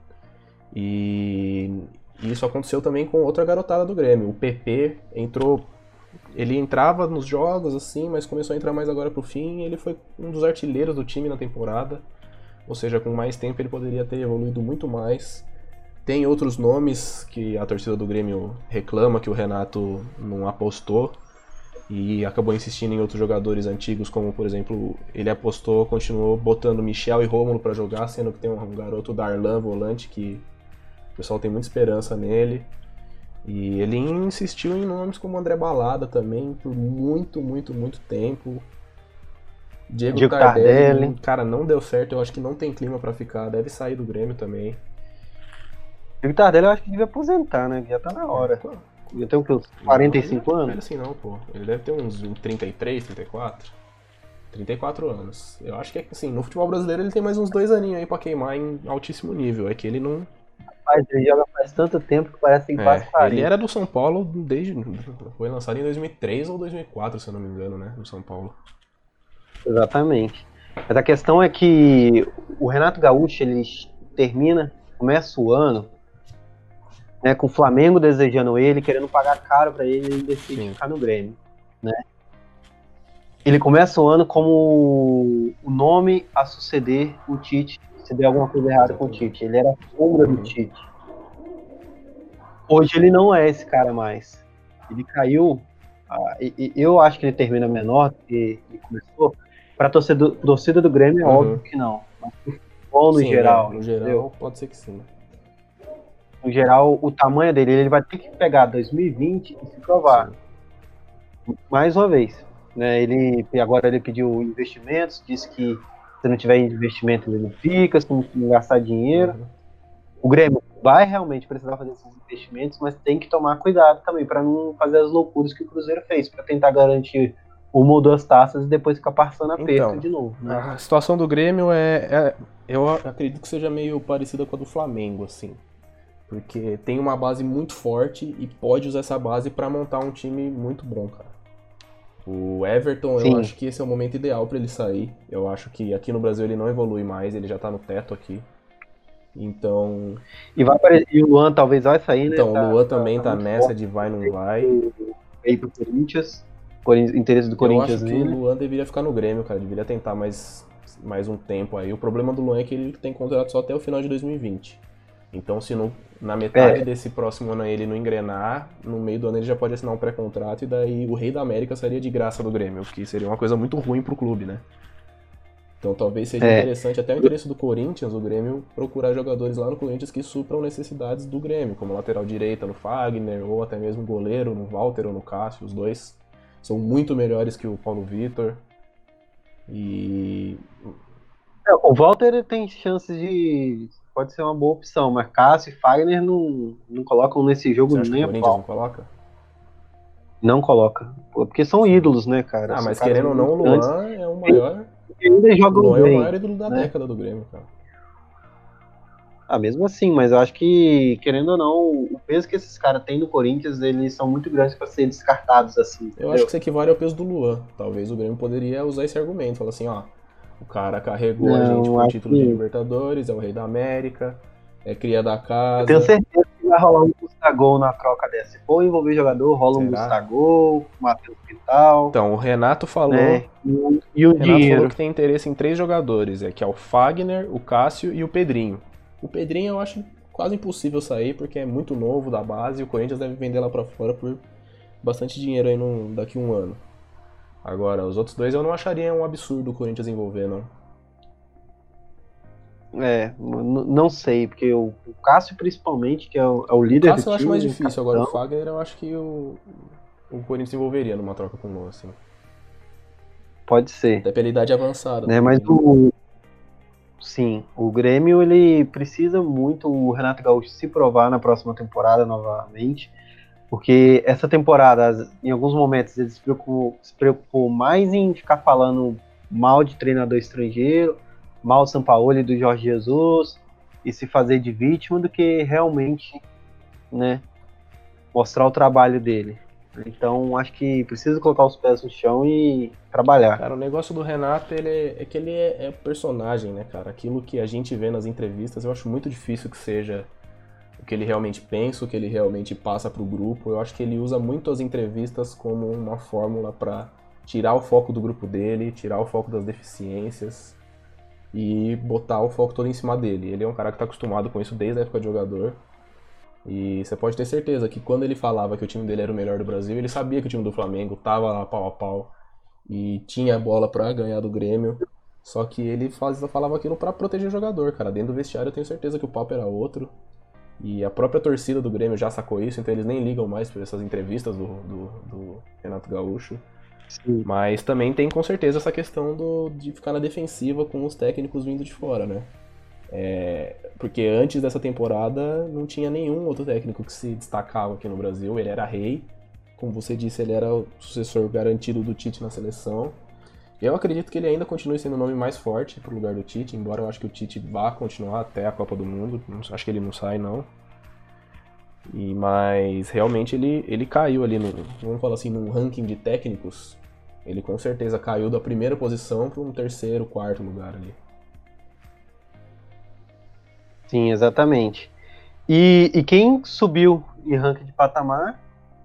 Speaker 2: E e isso aconteceu também com outra garotada do Grêmio. O P P entrou. Ele entrava nos jogos, assim, mas começou a entrar mais agora pro fim. E ele foi um dos artilheiros do time na temporada. Ou seja, com mais tempo ele poderia ter evoluído muito mais. Tem outros nomes que a torcida do Grêmio reclama que o Renato não apostou e acabou insistindo em outros jogadores antigos, como por exemplo, ele apostou, continuou botando Michel e Rômulo pra jogar, sendo que tem um garoto Darlan, volante, que o pessoal tem muita esperança nele. E ele insistiu em nomes como André Balada também por muito, muito, muito tempo. Diego
Speaker 1: Diego
Speaker 2: Tardelli,
Speaker 1: Tardelli.
Speaker 2: cara, não deu certo, eu acho que não tem clima pra ficar, deve sair do Grêmio também.
Speaker 1: Diego Tardelli eu acho que devia aposentar, né? Já tá na hora. Já tem o que, uns quarenta e cinco
Speaker 2: não,
Speaker 1: anos?
Speaker 2: Não é assim não, pô. Ele deve ter uns trinta e três, trinta e quatro. trinta e quatro anos. Eu acho que, assim, no futebol brasileiro ele tem mais uns dois aninhos aí pra queimar em altíssimo nível. É que ele não...
Speaker 1: Mas ele joga faz tanto tempo que parece que tem quase
Speaker 2: É, ele
Speaker 1: quarenta.
Speaker 2: era do São Paulo desde... Foi lançado em dois mil e três ou dois mil e quatro, se eu não me engano, né? Do São Paulo.
Speaker 1: Exatamente. Mas a questão é que o Renato Gaúcho, ele termina, começa o ano, né, com o Flamengo desejando ele, querendo pagar caro para ele, ele decide
Speaker 2: Sim.
Speaker 1: ficar no Grêmio, né? Ele começa o ano como o nome a suceder o Tite, se der alguma coisa errada com o
Speaker 2: Exatamente.
Speaker 1: Tite. Ele era a sombra do
Speaker 2: Uhum.
Speaker 1: Tite. Hoje ele não é esse cara mais. Ele caiu. Ah, e, e eu acho que ele termina menor do que ele começou. Para a torcida, torcida do Grêmio é
Speaker 2: Uhum.
Speaker 1: óbvio que não. Mas pro futebol no
Speaker 2: Sim,
Speaker 1: geral,
Speaker 2: é, no
Speaker 1: entendeu?
Speaker 2: geral pode ser que sim.
Speaker 1: No geral, o tamanho dele, ele vai ter que pegar dois mil e vinte e se provar.
Speaker 2: Sim.
Speaker 1: Mais uma vez. Né? Ele, agora ele pediu investimentos, disse que se não tiver investimento ele não fica, se não gastar dinheiro.
Speaker 2: Uhum.
Speaker 1: O Grêmio vai realmente precisar fazer esses investimentos, mas tem que tomar cuidado também para não fazer as loucuras que o Cruzeiro fez, para tentar garantir uma ou duas taças e depois ficar passando aperto
Speaker 2: Então,
Speaker 1: de novo. Né?
Speaker 2: a situação do Grêmio é, é... Eu acredito que seja meio parecida com a do Flamengo, assim. Porque tem uma base muito forte e pode usar essa base pra montar um time muito bom, cara. O Everton, eu
Speaker 1: Sim.
Speaker 2: acho que esse é o momento ideal pra ele sair. Eu acho que aqui no Brasil ele não evolui mais, ele já tá no teto aqui. Então,
Speaker 1: E, vai apare- e o Luan talvez vai sair, né?
Speaker 2: então o
Speaker 1: Tá,
Speaker 2: Luan
Speaker 1: tá,
Speaker 2: também
Speaker 1: tá
Speaker 2: tá
Speaker 1: muito
Speaker 2: nessa
Speaker 1: forte
Speaker 2: de vai não vai.
Speaker 1: aí pro Corinthians. Corin- Interesse do
Speaker 2: Eu acho
Speaker 1: Corinthians
Speaker 2: que o
Speaker 1: nele.
Speaker 2: Luan deveria ficar no Grêmio, cara, deveria tentar mais mais um tempo aí. O problema do Luan é que ele tem contrato só até o final de dois mil e vinte. Então, se no, na metade
Speaker 1: É.
Speaker 2: desse próximo ano aí ele não engrenar, no meio do ano ele já pode assinar um pré-contrato e daí o Rei da América sairia de graça do Grêmio, o que seria uma coisa muito ruim pro clube, né? Então talvez seja
Speaker 1: É.
Speaker 2: interessante, até o interesse do Corinthians, o Grêmio procurar jogadores lá no Corinthians que supram necessidades do Grêmio, como lateral direita no Fagner, ou até mesmo goleiro no Walter ou no Cássio, os dois são muito melhores que o Paulo Vitor. E
Speaker 1: É, o Walter ele tem chances de. Pode ser uma boa opção, mas Cássio e Fagner não, não colocam nesse jogo
Speaker 2: você acha que o
Speaker 1: nem a
Speaker 2: Corinthians não
Speaker 1: pau.
Speaker 2: coloca?
Speaker 1: Não coloca. Pô, porque são
Speaker 2: Sim.
Speaker 1: ídolos, né, cara?
Speaker 2: Ah,
Speaker 1: São
Speaker 2: mas
Speaker 1: caras
Speaker 2: querendo ou não,
Speaker 1: muito
Speaker 2: o
Speaker 1: grandes
Speaker 2: Luan é o
Speaker 1: e
Speaker 2: maior.
Speaker 1: ainda
Speaker 2: O
Speaker 1: jogam
Speaker 2: Luan é o maior
Speaker 1: bem,
Speaker 2: ídolo da
Speaker 1: né?
Speaker 2: década do Grêmio, cara.
Speaker 1: Ah, mesmo assim, mas eu acho que, querendo ou não, o peso que esses caras têm no Corinthians, eles são muito grandes para ser descartados assim,
Speaker 2: Eu acho
Speaker 1: entendeu?
Speaker 2: que isso equivale ao peso do Luan. Talvez o Grêmio poderia usar esse argumento. Falar assim, ó, O cara carregou a gente
Speaker 1: Não,
Speaker 2: para um
Speaker 1: acho
Speaker 2: título de
Speaker 1: que
Speaker 2: Libertadores, é o rei da América, é cria da
Speaker 1: eu tenho
Speaker 2: casa.
Speaker 1: certeza que vai rolar um Gustavo na troca dessa. Se for envolver jogador, rola um
Speaker 2: Será?
Speaker 1: Gustavo, Matheus Vital,
Speaker 2: Então, o Renato falou,
Speaker 1: né? E, um- e um
Speaker 2: Renato falou
Speaker 1: dinheiro.
Speaker 2: que tem interesse em três jogadores, é que é o Fagner, o Cássio e o Pedrinho. O Pedrinho eu acho quase impossível sair porque é muito novo da base e o Corinthians deve vender lá pra fora por bastante dinheiro aí no, daqui a um ano. Agora, os outros dois eu não acharia um absurdo o Corinthians envolver, não.
Speaker 1: É, n- não sei, porque o, o Cássio, principalmente, que é o, é o
Speaker 2: O
Speaker 1: líder do
Speaker 2: Cássio eu acho mais
Speaker 1: time,
Speaker 2: difícil, agora o
Speaker 1: capitão,
Speaker 2: Fagner eu acho que o, o Corinthians envolveria numa troca com o Luan, assim.
Speaker 1: pode ser,
Speaker 2: Até pela idade avançada
Speaker 1: né? Mas
Speaker 2: também, né?
Speaker 1: o, sim, o Grêmio ele precisa muito o Renato Gaúcho se provar na próxima temporada novamente, porque essa temporada, em alguns momentos, ele se preocupou, se preocupou mais em ficar falando mal de treinador estrangeiro, mal do Sampaoli e do Jorge Jesus, e se fazer de vítima do que realmente, né, mostrar o trabalho dele. Então, acho que precisa colocar os pés no chão e trabalhar.
Speaker 2: Cara, o negócio do Renato ele é, é que ele é, é personagem, né, cara? Aquilo que a gente vê nas entrevistas, eu acho muito difícil que seja o que ele realmente pensa, o que ele realmente passa pro grupo. Eu acho que ele usa muito as entrevistas como uma fórmula para tirar o foco do grupo dele, tirar o foco das deficiências e botar o foco todo em cima dele. Ele é um cara que tá acostumado com isso desde a época de jogador. E você pode ter certeza que quando ele falava que o time dele era o melhor do Brasil, ele sabia que o time do Flamengo tava lá pau a pau e tinha a bola pra ganhar do Grêmio. Só que ele faz, falava aquilo pra proteger o jogador, cara. Dentro do vestiário eu tenho certeza que o papo era outro. E a própria torcida do Grêmio já sacou isso, então eles nem ligam mais por essas entrevistas do, do, do Renato Gaúcho.
Speaker 1: Sim,
Speaker 2: Mas também tem com certeza essa questão do, de ficar na defensiva com os técnicos vindo de fora, né? É, porque antes dessa temporada não tinha nenhum outro técnico que se destacava aqui no Brasil. Ele era rei, como você disse, ele era o sucessor garantido do Tite na seleção. Eu acredito que ele ainda continue sendo o nome mais forte pro lugar do Tite, embora eu acho que o Tite vá continuar até a Copa do Mundo. Acho que ele não sai, não. E, mas realmente ele, ele caiu ali no, vamos falar assim, num ranking de técnicos. Ele com certeza caiu da primeira posição para um terceiro, quarto lugar ali.
Speaker 1: sim, exatamente. E, e quem subiu em ranking de patamar,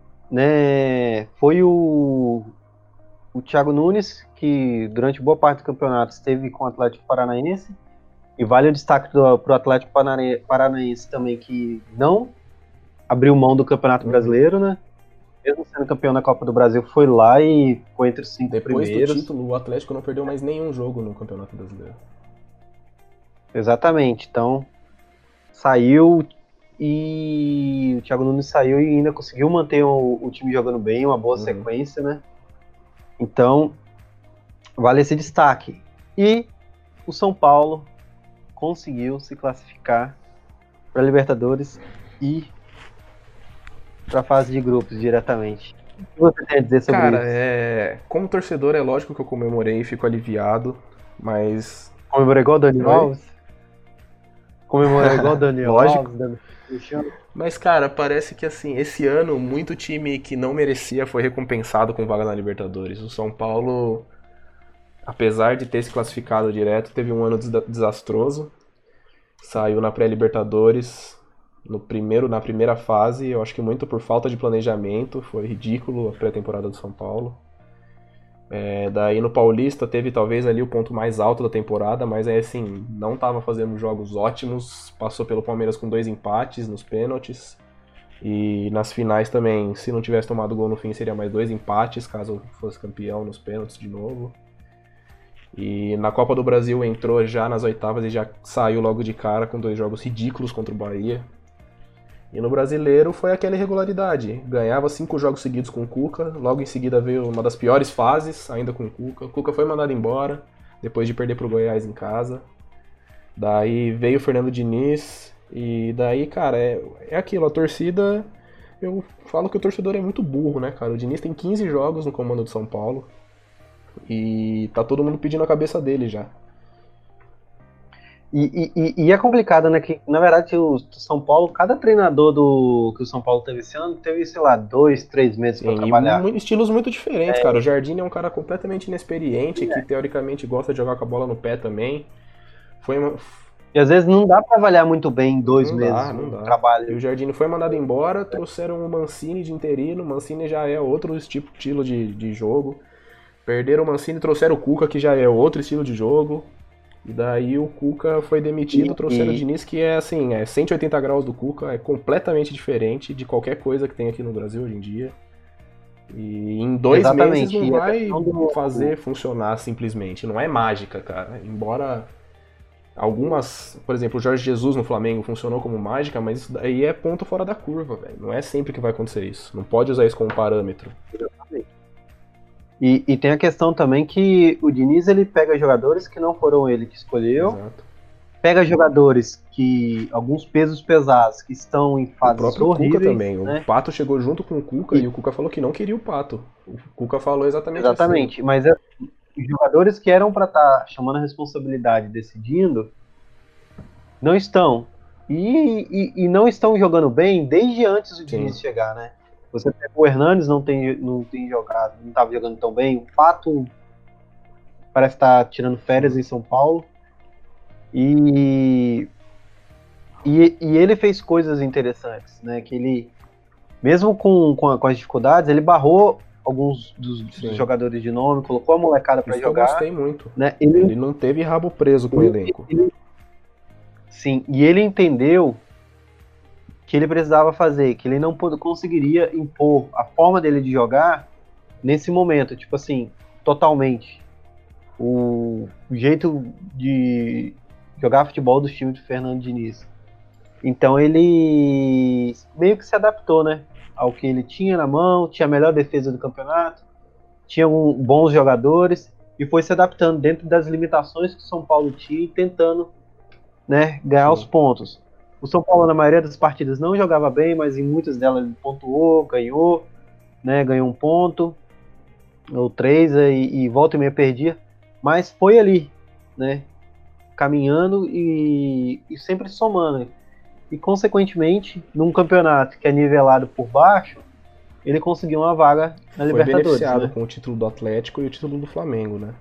Speaker 1: né, foi o, o Thiago Nunes, que durante boa parte do campeonato esteve com o Atlético Paranaense. E vale o destaque para o Atlético Paranaense também, que não abriu mão do Campeonato
Speaker 2: Uhum.
Speaker 1: Brasileiro, né? Mesmo sendo campeão da Copa do Brasil, foi lá e ficou entre os cinco
Speaker 2: Depois do
Speaker 1: primeiros.
Speaker 2: título, o Atlético não perdeu mais nenhum jogo no Campeonato Brasileiro.
Speaker 1: Exatamente. Então, saiu e o Thiago Nunes saiu e ainda conseguiu manter o, o time jogando bem, uma boa
Speaker 2: Uhum.
Speaker 1: sequência, né? Então, vale esse destaque. E o São Paulo conseguiu se classificar para a Libertadores e para a fase de grupos diretamente. O que você tem a dizer sobre
Speaker 2: Cara,
Speaker 1: isso?
Speaker 2: é... como torcedor é lógico que eu comemorei e fico aliviado, mas...
Speaker 1: Comemorou igual o Daniel
Speaker 2: Oi?
Speaker 1: Alves? Comemorou igual o Daniel
Speaker 2: Lógico.
Speaker 1: Alves, dando no chão?
Speaker 2: Mas, cara, parece que assim, esse ano muito time que não merecia foi recompensado com vaga na Libertadores. O São Paulo, apesar de ter se classificado direto, teve um ano desastroso. Saiu na pré-Libertadores no primeiro, na primeira fase, eu acho que muito por falta de planejamento, foi ridículo a pré-temporada do São Paulo. É, daí no Paulista teve talvez ali o ponto mais alto da temporada, mas é assim, não estava fazendo jogos ótimos, passou pelo Palmeiras com dois empates nos pênaltis. E nas finais também, se não tivesse tomado gol no fim, seria mais dois empates, caso fosse campeão nos pênaltis de novo. E na Copa do Brasil entrou já nas oitavas e já saiu logo de cara com dois jogos ridículos contra o Bahia. E no Brasileiro foi aquela irregularidade. Ganhava cinco jogos seguidos com o Cuca, logo em seguida veio uma das piores fases, ainda com o Cuca. O Cuca foi mandado embora, depois de perder pro Goiás em casa. Daí veio o Fernando Diniz, e daí, cara, é, é aquilo, a torcida... Eu falo que o torcedor é muito burro, né, cara? O Diniz tem quinze jogos no comando do São Paulo, e tá todo mundo pedindo a cabeça dele já.
Speaker 1: E, e, e é complicado, né? Que, na verdade, o São Paulo, cada treinador do que o São Paulo teve esse ano, teve, sei lá, dois, três meses para
Speaker 2: Sim, e
Speaker 1: trabalhar.
Speaker 2: mu- estilos muito diferentes, cara. O Jardine é um cara completamente inexperiente, que teoricamente gosta de jogar com a bola no pé também. Foi uma...
Speaker 1: E às vezes não dá para avaliar muito bem em dois
Speaker 2: Não
Speaker 1: meses
Speaker 2: dá, não
Speaker 1: um
Speaker 2: dá. E
Speaker 1: trabalho.
Speaker 2: o Jardine foi mandado embora, trouxeram o Mancini de interino. O Mancini já é outro tipo, estilo de, de jogo. Perderam o Mancini, trouxeram o Cuca, que já é outro estilo de jogo. E daí o Cuca foi demitido,
Speaker 1: E,
Speaker 2: trouxeram o
Speaker 1: e
Speaker 2: Diniz, que é assim, é cento e oitenta graus do Cuca, é completamente diferente de qualquer coisa que tem aqui no Brasil hoje em dia. E em dois meses
Speaker 1: exatamente.
Speaker 2: não
Speaker 1: E a
Speaker 2: vai
Speaker 1: questão do.
Speaker 2: fazer funcionar simplesmente. Não é mágica, cara. Embora algumas, por exemplo, o Jorge Jesus no Flamengo funcionou como mágica, mas isso daí é ponto fora da curva, velho. Não é sempre que vai acontecer isso. Não pode usar isso como parâmetro.
Speaker 1: E, e tem a questão também que o Diniz ele pega jogadores que não foram ele que escolheu,
Speaker 2: Exato.
Speaker 1: pega jogadores que alguns pesos pesados que estão em
Speaker 2: O
Speaker 1: fases
Speaker 2: próprio Cuca
Speaker 1: horríveis,
Speaker 2: também. O
Speaker 1: né?
Speaker 2: Pato chegou junto com o Cuca
Speaker 1: E,
Speaker 2: e o Cuca falou que não queria o Pato. O Cuca falou exatamente assim.
Speaker 1: exatamente, mas é, os jogadores que eram para estar chamando a responsabilidade, decidindo, não estão. E, e, e não estão jogando bem desde antes do
Speaker 2: Sim.
Speaker 1: Diniz chegar, né? Você pega o Hernanes, não tem, não tem jogado, não estava jogando tão bem. O Pato parece estar tirando férias em São Paulo. E, e, e ele fez coisas interessantes, né? Que ele, mesmo com, com, a, com as dificuldades, ele barrou alguns dos, dos jogadores de nome, colocou a molecada para
Speaker 2: Isso que eu
Speaker 1: jogar.
Speaker 2: gostei muito.
Speaker 1: Né?
Speaker 2: Ele,
Speaker 1: Ele,
Speaker 2: não teve rabo preso com o
Speaker 1: ele,
Speaker 2: elenco.
Speaker 1: ele, sim, e ele entendeu que ele precisava fazer, que ele não conseguiria impor a forma dele de jogar nesse momento, tipo assim, totalmente. O, o jeito de jogar futebol dos times do Fernando Diniz. Então ele meio que se adaptou, né, ao que ele tinha na mão, tinha a melhor defesa do campeonato, tinha um, bons jogadores e foi se adaptando dentro das limitações que o São Paulo tinha e tentando, né, ganhar Sim. os pontos. O São Paulo, na maioria das partidas, não jogava bem, mas em muitas delas ele pontuou, ganhou, né, ganhou um ponto, ou três, e, e volta e meia perdia, mas foi ali, né, caminhando e, e sempre somando. E, consequentemente, num campeonato que é nivelado por baixo, ele conseguiu uma vaga na
Speaker 2: Foi
Speaker 1: Libertadores. Foi
Speaker 2: beneficiado
Speaker 1: né?
Speaker 2: com o título do Atlético e o título do Flamengo, né?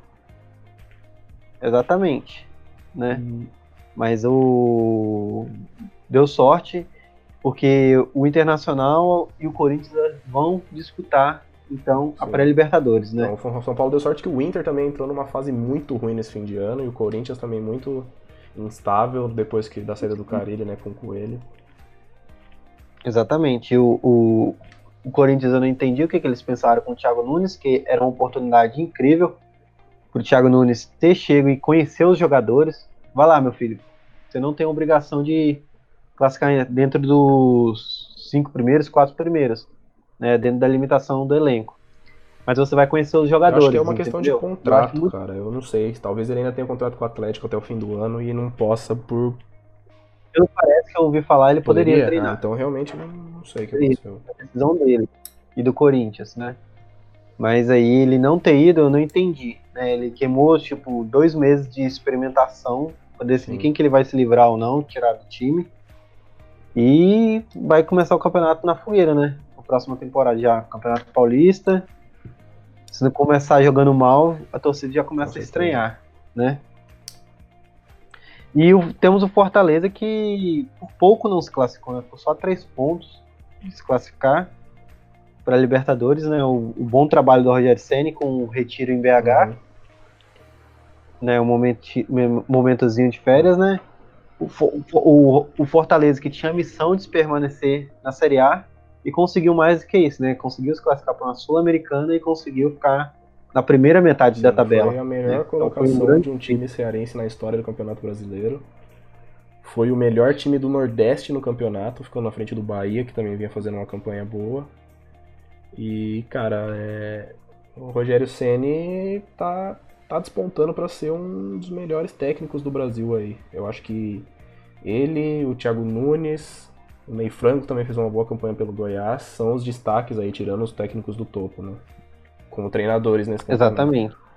Speaker 1: Exatamente, né? Hum. Mas o... deu sorte, porque o Internacional e o Corinthians vão disputar, então, Sim. a pré-Libertadores, né?
Speaker 2: Então, o São Paulo deu sorte que o Inter também entrou numa fase muito ruim nesse fim de ano, e o Corinthians também muito instável, depois que da saída do Carille, né, com o Coelho.
Speaker 1: Exatamente. O, o, o Corinthians, eu não entendi o que, que eles pensaram com o Thiago Nunes, que era uma oportunidade incrível para o Thiago Nunes ter chego e conhecer os jogadores. Vai lá, meu filho. Você não tem a obrigação de classificar dentro dos cinco primeiros, quatro primeiros, né, dentro da limitação do elenco. Mas você vai conhecer os jogadores.
Speaker 2: Eu acho que é uma questão
Speaker 1: entendeu?
Speaker 2: de contrato,
Speaker 1: eu muito...
Speaker 2: cara. Eu não sei. Talvez ele ainda tenha contrato com o Atlético até o fim do ano e não possa por...
Speaker 1: Pelo que parece que eu ouvi falar, ele poderia, poderia treinar.
Speaker 2: Ah, então realmente não, não sei o que aconteceu.
Speaker 1: É a decisão dele e do Corinthians, né? Mas aí ele não ter ido, eu não entendi. Né? Ele queimou, tipo, dois meses de experimentação para decidir Sim. quem que ele vai se livrar ou não, tirar do time. E vai começar o campeonato na fogueira, né? Na próxima temporada já, Campeonato Paulista. Se não começar jogando mal, a torcida já começa a estranhar, né? E o, temos o Fortaleza que por pouco não se classificou, né? Por só três pontos de se classificar para a Libertadores, né? O, o bom trabalho do Rogério Ceni com o retiro em B H, uhum. né? Um momento, um momentozinho de férias, né? O, o, o Fortaleza que tinha a missão de permanecer na Série A e conseguiu mais do que isso, né? Conseguiu se classificar para uma Sul-Americana e conseguiu ficar na primeira metade Sim, da tabela.
Speaker 2: Foi a melhor né? colocação então, um de um time cearense na história do Campeonato Brasileiro. Foi o melhor time do Nordeste no campeonato, ficou na frente do Bahia, que também vinha fazendo uma campanha boa. E, cara, é... o Rogério Ceni tá, tá despontando para ser um dos melhores técnicos do Brasil aí. Eu acho que ele, o Thiago Nunes, o Ney Franco também fez uma boa campanha pelo Goiás, são os destaques aí, tirando os técnicos do topo, né? Como treinadores nesse campeonato.
Speaker 1: Exatamente.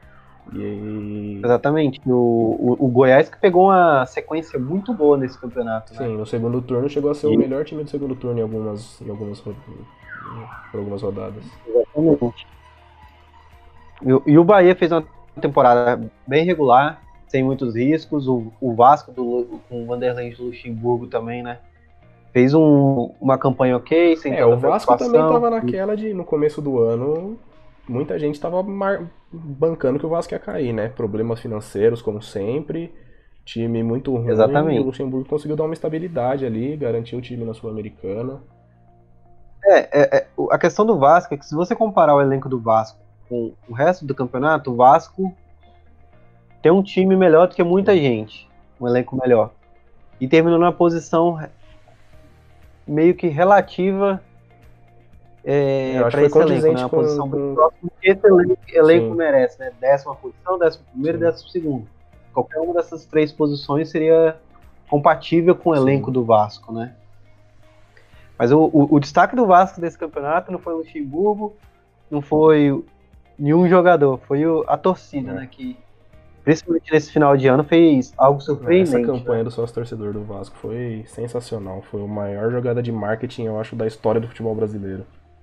Speaker 2: E
Speaker 1: Exatamente. O, o, o Goiás que pegou uma sequência muito boa nesse campeonato, né?
Speaker 2: sim, no segundo turno chegou a ser o
Speaker 1: E,
Speaker 2: melhor time do segundo turno em algumas, em algumas, ro- por algumas rodadas.
Speaker 1: exatamente. E, o- e o Bahia fez uma temporada bem regular, sem muitos riscos. O, o Vasco do, Lu- com o Vanderlei de Luxemburgo também, né? Fez um, uma campanha ok, sem
Speaker 2: É, o
Speaker 1: tanta
Speaker 2: Vasco também
Speaker 1: preocupação.
Speaker 2: tava naquela de, no começo do ano, muita gente tava mar- bancando que o Vasco ia cair, né? Problemas financeiros, como sempre, time muito ruim, e o
Speaker 1: Exatamente.
Speaker 2: Luxemburgo conseguiu dar uma estabilidade ali, garantiu o time na Sul-Americana.
Speaker 1: É, é, é, o- a questão do Vasco é que se você comparar o elenco do Vasco com o resto do campeonato, o Vasco tem um time melhor do que muita
Speaker 2: Sim.
Speaker 1: gente, um elenco melhor. E terminou numa posição meio que relativa
Speaker 2: É, eu
Speaker 1: é,
Speaker 2: acho que
Speaker 1: para
Speaker 2: foi
Speaker 1: esse elenco, né?
Speaker 2: condizente
Speaker 1: Uma
Speaker 2: com,
Speaker 1: posição bem
Speaker 2: com...
Speaker 1: próxima do que esse elenco, elenco
Speaker 2: Sim,
Speaker 1: merece, né? Décima posição, décimo primeiro e
Speaker 2: sim,
Speaker 1: décimo segundo. Qualquer uma dessas três posições seria compatível com o elenco
Speaker 2: sim.
Speaker 1: do Vasco, né? Mas o, o, o destaque do Vasco desse campeonato não foi o Luxemburgo, não foi nenhum jogador, foi o, a torcida,
Speaker 2: É.
Speaker 1: né? Que, principalmente nesse final de ano, fez algo
Speaker 2: É, essa
Speaker 1: surpreendente, né?
Speaker 2: campanha do sócio torcedor do Vasco foi sensacional. Foi a maior jogada de marketing, eu acho, da história do futebol brasileiro.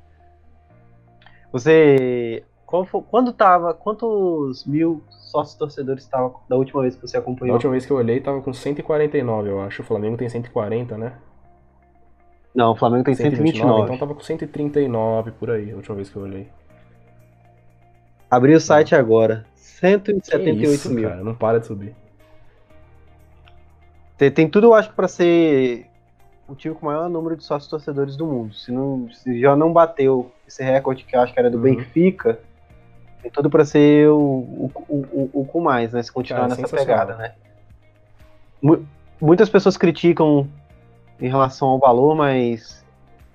Speaker 1: Você. Qual foi- quando tava. Quantos mil sócios torcedores estavam da última vez que você
Speaker 2: Da
Speaker 1: acompanhou?
Speaker 2: última vez que eu olhei, tava com cento e quarenta e nove, eu acho. O Flamengo tem cento e quarenta, né?
Speaker 1: Não, o Flamengo tem
Speaker 2: cento e
Speaker 1: cento e
Speaker 2: vinte e
Speaker 1: vinte e
Speaker 2: nove, então
Speaker 1: nove.
Speaker 2: tava com cento e trinta e nove por aí, a última vez que eu olhei.
Speaker 1: Abri o
Speaker 2: Tá.
Speaker 1: site agora. cento e
Speaker 2: Que
Speaker 1: setenta e oito
Speaker 2: isso,
Speaker 1: mil.
Speaker 2: cara, não para de subir.
Speaker 1: Tem, tem tudo, eu acho, para ser o time com o maior número de sócios torcedores do mundo. Se, não, se já não bateu esse recorde que eu acho que era do
Speaker 2: Uhum.
Speaker 1: Benfica, tem tudo para ser o, o, o, o, o com mais, né? Se
Speaker 2: Cara,
Speaker 1: continuar
Speaker 2: é
Speaker 1: nessa pegada,
Speaker 2: sensacional.
Speaker 1: né? Mu- Muitas pessoas criticam em relação ao valor, mas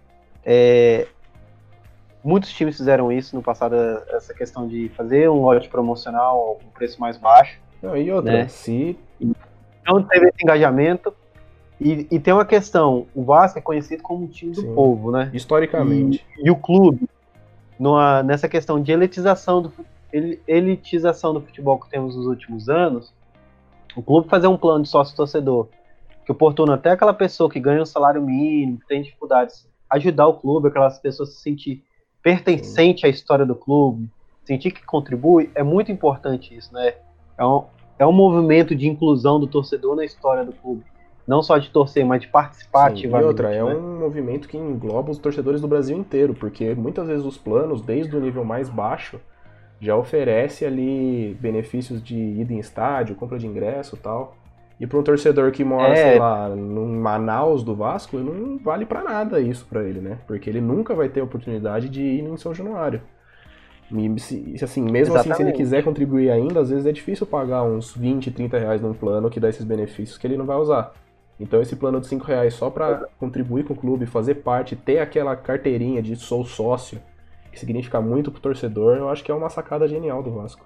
Speaker 1: muitos times fizeram isso no passado, essa questão de fazer um lote promocional com preço mais baixo,
Speaker 2: Não, e outra,
Speaker 1: né?
Speaker 2: se...
Speaker 1: Não teve esse engajamento. E, e tem uma questão, o Vasco é conhecido como um time do
Speaker 2: Sim,
Speaker 1: povo, né? E,
Speaker 2: historicamente.
Speaker 1: e o clube, numa, nessa questão de elitização do, elitização do futebol que temos nos últimos anos, o clube fazer um plano de sócio-torcedor que oportuna até aquela pessoa que ganha um salário mínimo, que tem dificuldades, ajudar o clube, aquelas pessoas se sentir
Speaker 2: Sim.
Speaker 1: pertencente à história do clube, sentir que contribui, é muito importante isso, né? É um, é um movimento de inclusão do torcedor na história do clube. Não só de torcer, mas de participar
Speaker 2: Sim, e outra,
Speaker 1: ativamente,
Speaker 2: é
Speaker 1: né?
Speaker 2: um movimento que engloba os torcedores do Brasil inteiro, porque muitas vezes os planos, desde o nível mais baixo, já oferece ali benefícios de ida em estádio, compra de ingresso e tal. E para um torcedor que mora, sei
Speaker 1: É,
Speaker 2: lá, no Manaus do Vasco, não vale para nada isso para ele, né? Porque ele nunca vai ter a oportunidade de ir em São Januário. E, se- assim, mesmo assim, se ele quiser
Speaker 1: exatamente.
Speaker 2: contribuir ainda, às vezes é difícil pagar uns vinte, trinta reais num plano que dá esses benefícios que ele não vai usar. Então esse plano de cinco reais só para contribuir com o clube, fazer parte, ter aquela carteirinha de sou sócio, que significa muito pro torcedor, eu acho que é uma sacada genial do Vasco.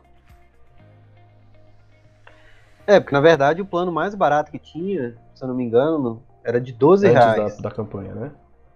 Speaker 1: É, porque na verdade o plano mais barato que tinha, se eu não me engano, era de doze
Speaker 2: Antes da,
Speaker 1: reais.
Speaker 2: da campanha, né?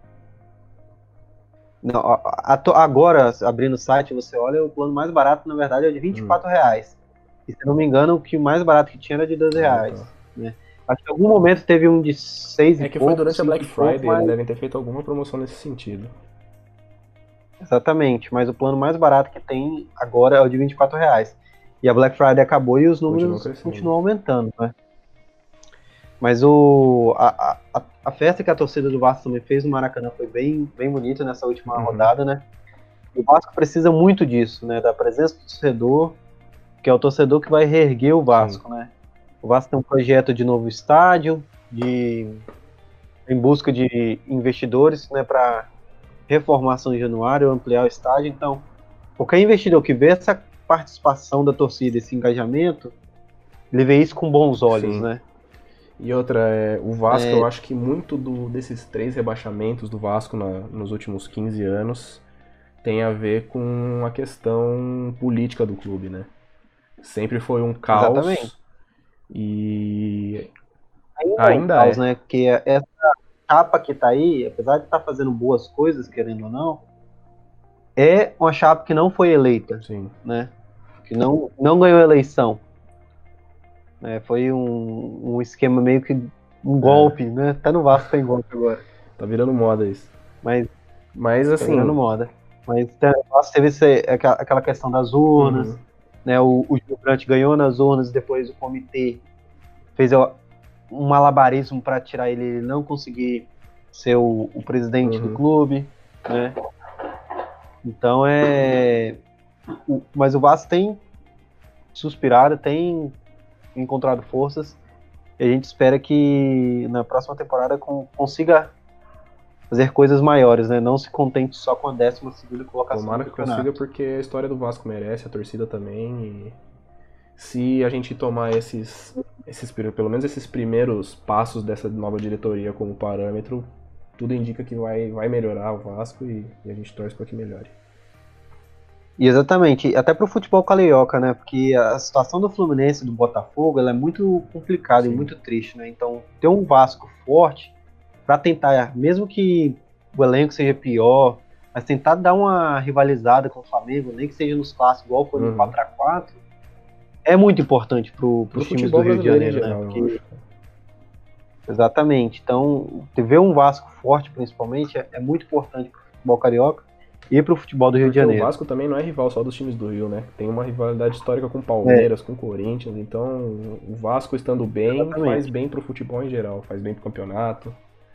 Speaker 1: Não, a- a- agora, abrindo o site, você olha, o plano mais barato, na verdade, é de vinte e
Speaker 2: Hum.
Speaker 1: quatro reais. E se eu não me engano, o que mais barato que tinha era de doze
Speaker 2: Ah,
Speaker 1: reais.
Speaker 2: tá.
Speaker 1: Né? Acho que em algum momento teve um de seis e
Speaker 2: É que foi
Speaker 1: pouco,
Speaker 2: durante a
Speaker 1: cinco
Speaker 2: Black
Speaker 1: e pouco,
Speaker 2: Friday, eles
Speaker 1: mas
Speaker 2: devem ter feito alguma promoção nesse sentido.
Speaker 1: exatamente. Mas o plano mais barato que tem agora é o de vinte e quatro reais. E a Black Friday acabou e os
Speaker 2: Continua
Speaker 1: números
Speaker 2: crescendo.
Speaker 1: continuam aumentando, né? Mas o, a, a, a festa que a torcida do Vasco também fez no Maracanã foi bem, bem bonita nessa última
Speaker 2: Uhum.
Speaker 1: rodada, né? O Vasco precisa muito disso, né? Da presença do torcedor, que é o torcedor que vai reerguer o
Speaker 2: Sim.
Speaker 1: Vasco, né? O Vasco tem um projeto de novo estádio, de em busca de investidores, né, para reformar São Januário, ampliar o estádio. Então, qualquer investidor que vê essa participação da torcida, esse engajamento, ele vê isso com bons olhos,
Speaker 2: Sim.
Speaker 1: né?
Speaker 2: E outra, é, o Vasco,
Speaker 1: É,
Speaker 2: eu acho que muito do, desses três rebaixamentos do Vasco na, nos últimos quinze anos tem a ver com a questão política do clube, né? Sempre foi um
Speaker 1: exatamente.
Speaker 2: caos e
Speaker 1: Ainda é um
Speaker 2: ainda
Speaker 1: caos,
Speaker 2: é.
Speaker 1: né? Porque essa chapa que tá aí, apesar de estar fazendo boas coisas, querendo ou não, é uma chapa que não foi eleita,
Speaker 2: Sim.
Speaker 1: né? que não, não ganhou a eleição. É, foi um, um esquema meio que um golpe, é. né? Até no Vasco tem golpe agora.
Speaker 2: Tá virando moda isso.
Speaker 1: Mas,
Speaker 2: Mas assim...
Speaker 1: Tá virando moda. Mas o Vasco teve esse, aquela questão das urnas, uhum. né? O, o Gil Brandt ganhou nas urnas, depois o comitê fez um malabarismo para tirar ele, ele não conseguir ser o, o presidente uhum. do clube, né? Então é... O, mas o Vasco tem suspirado, tem encontrado forças, e a gente espera que na próxima temporada com, consiga fazer coisas maiores, né? Não se contente só com a décima segunda colocação.
Speaker 2: Tomara que consiga, porque a história do Vasco merece, a torcida também, e se a gente tomar esses, esses pelo menos esses primeiros passos dessa nova diretoria como parâmetro, tudo indica que vai, vai melhorar o Vasco e, e a gente torce para que melhore.
Speaker 1: E exatamente, até para o futebol carioca, né? Porque a situação do Fluminense e do Botafogo ela é muito complicada Sim. e muito triste, né? Então, ter um Vasco forte para tentar, mesmo que o elenco seja pior, mas tentar dar uma rivalizada com o Flamengo, nem que seja nos clássicos, igual foi no uhum. quatro a quatro, é muito importante para os times do Rio de Janeiro, geral, né? Porque... Exatamente. Então, ver um Vasco forte, principalmente, é, é muito importante para o futebol carioca e para o futebol do Rio
Speaker 2: Porque
Speaker 1: de Janeiro.
Speaker 2: O Vasco também não é rival só dos times do Rio, né? Tem uma rivalidade histórica com o Palmeiras, é. com o Corinthians. Então, o Vasco estando bem, Exatamente. faz bem para o futebol em geral, faz bem para o campeonato.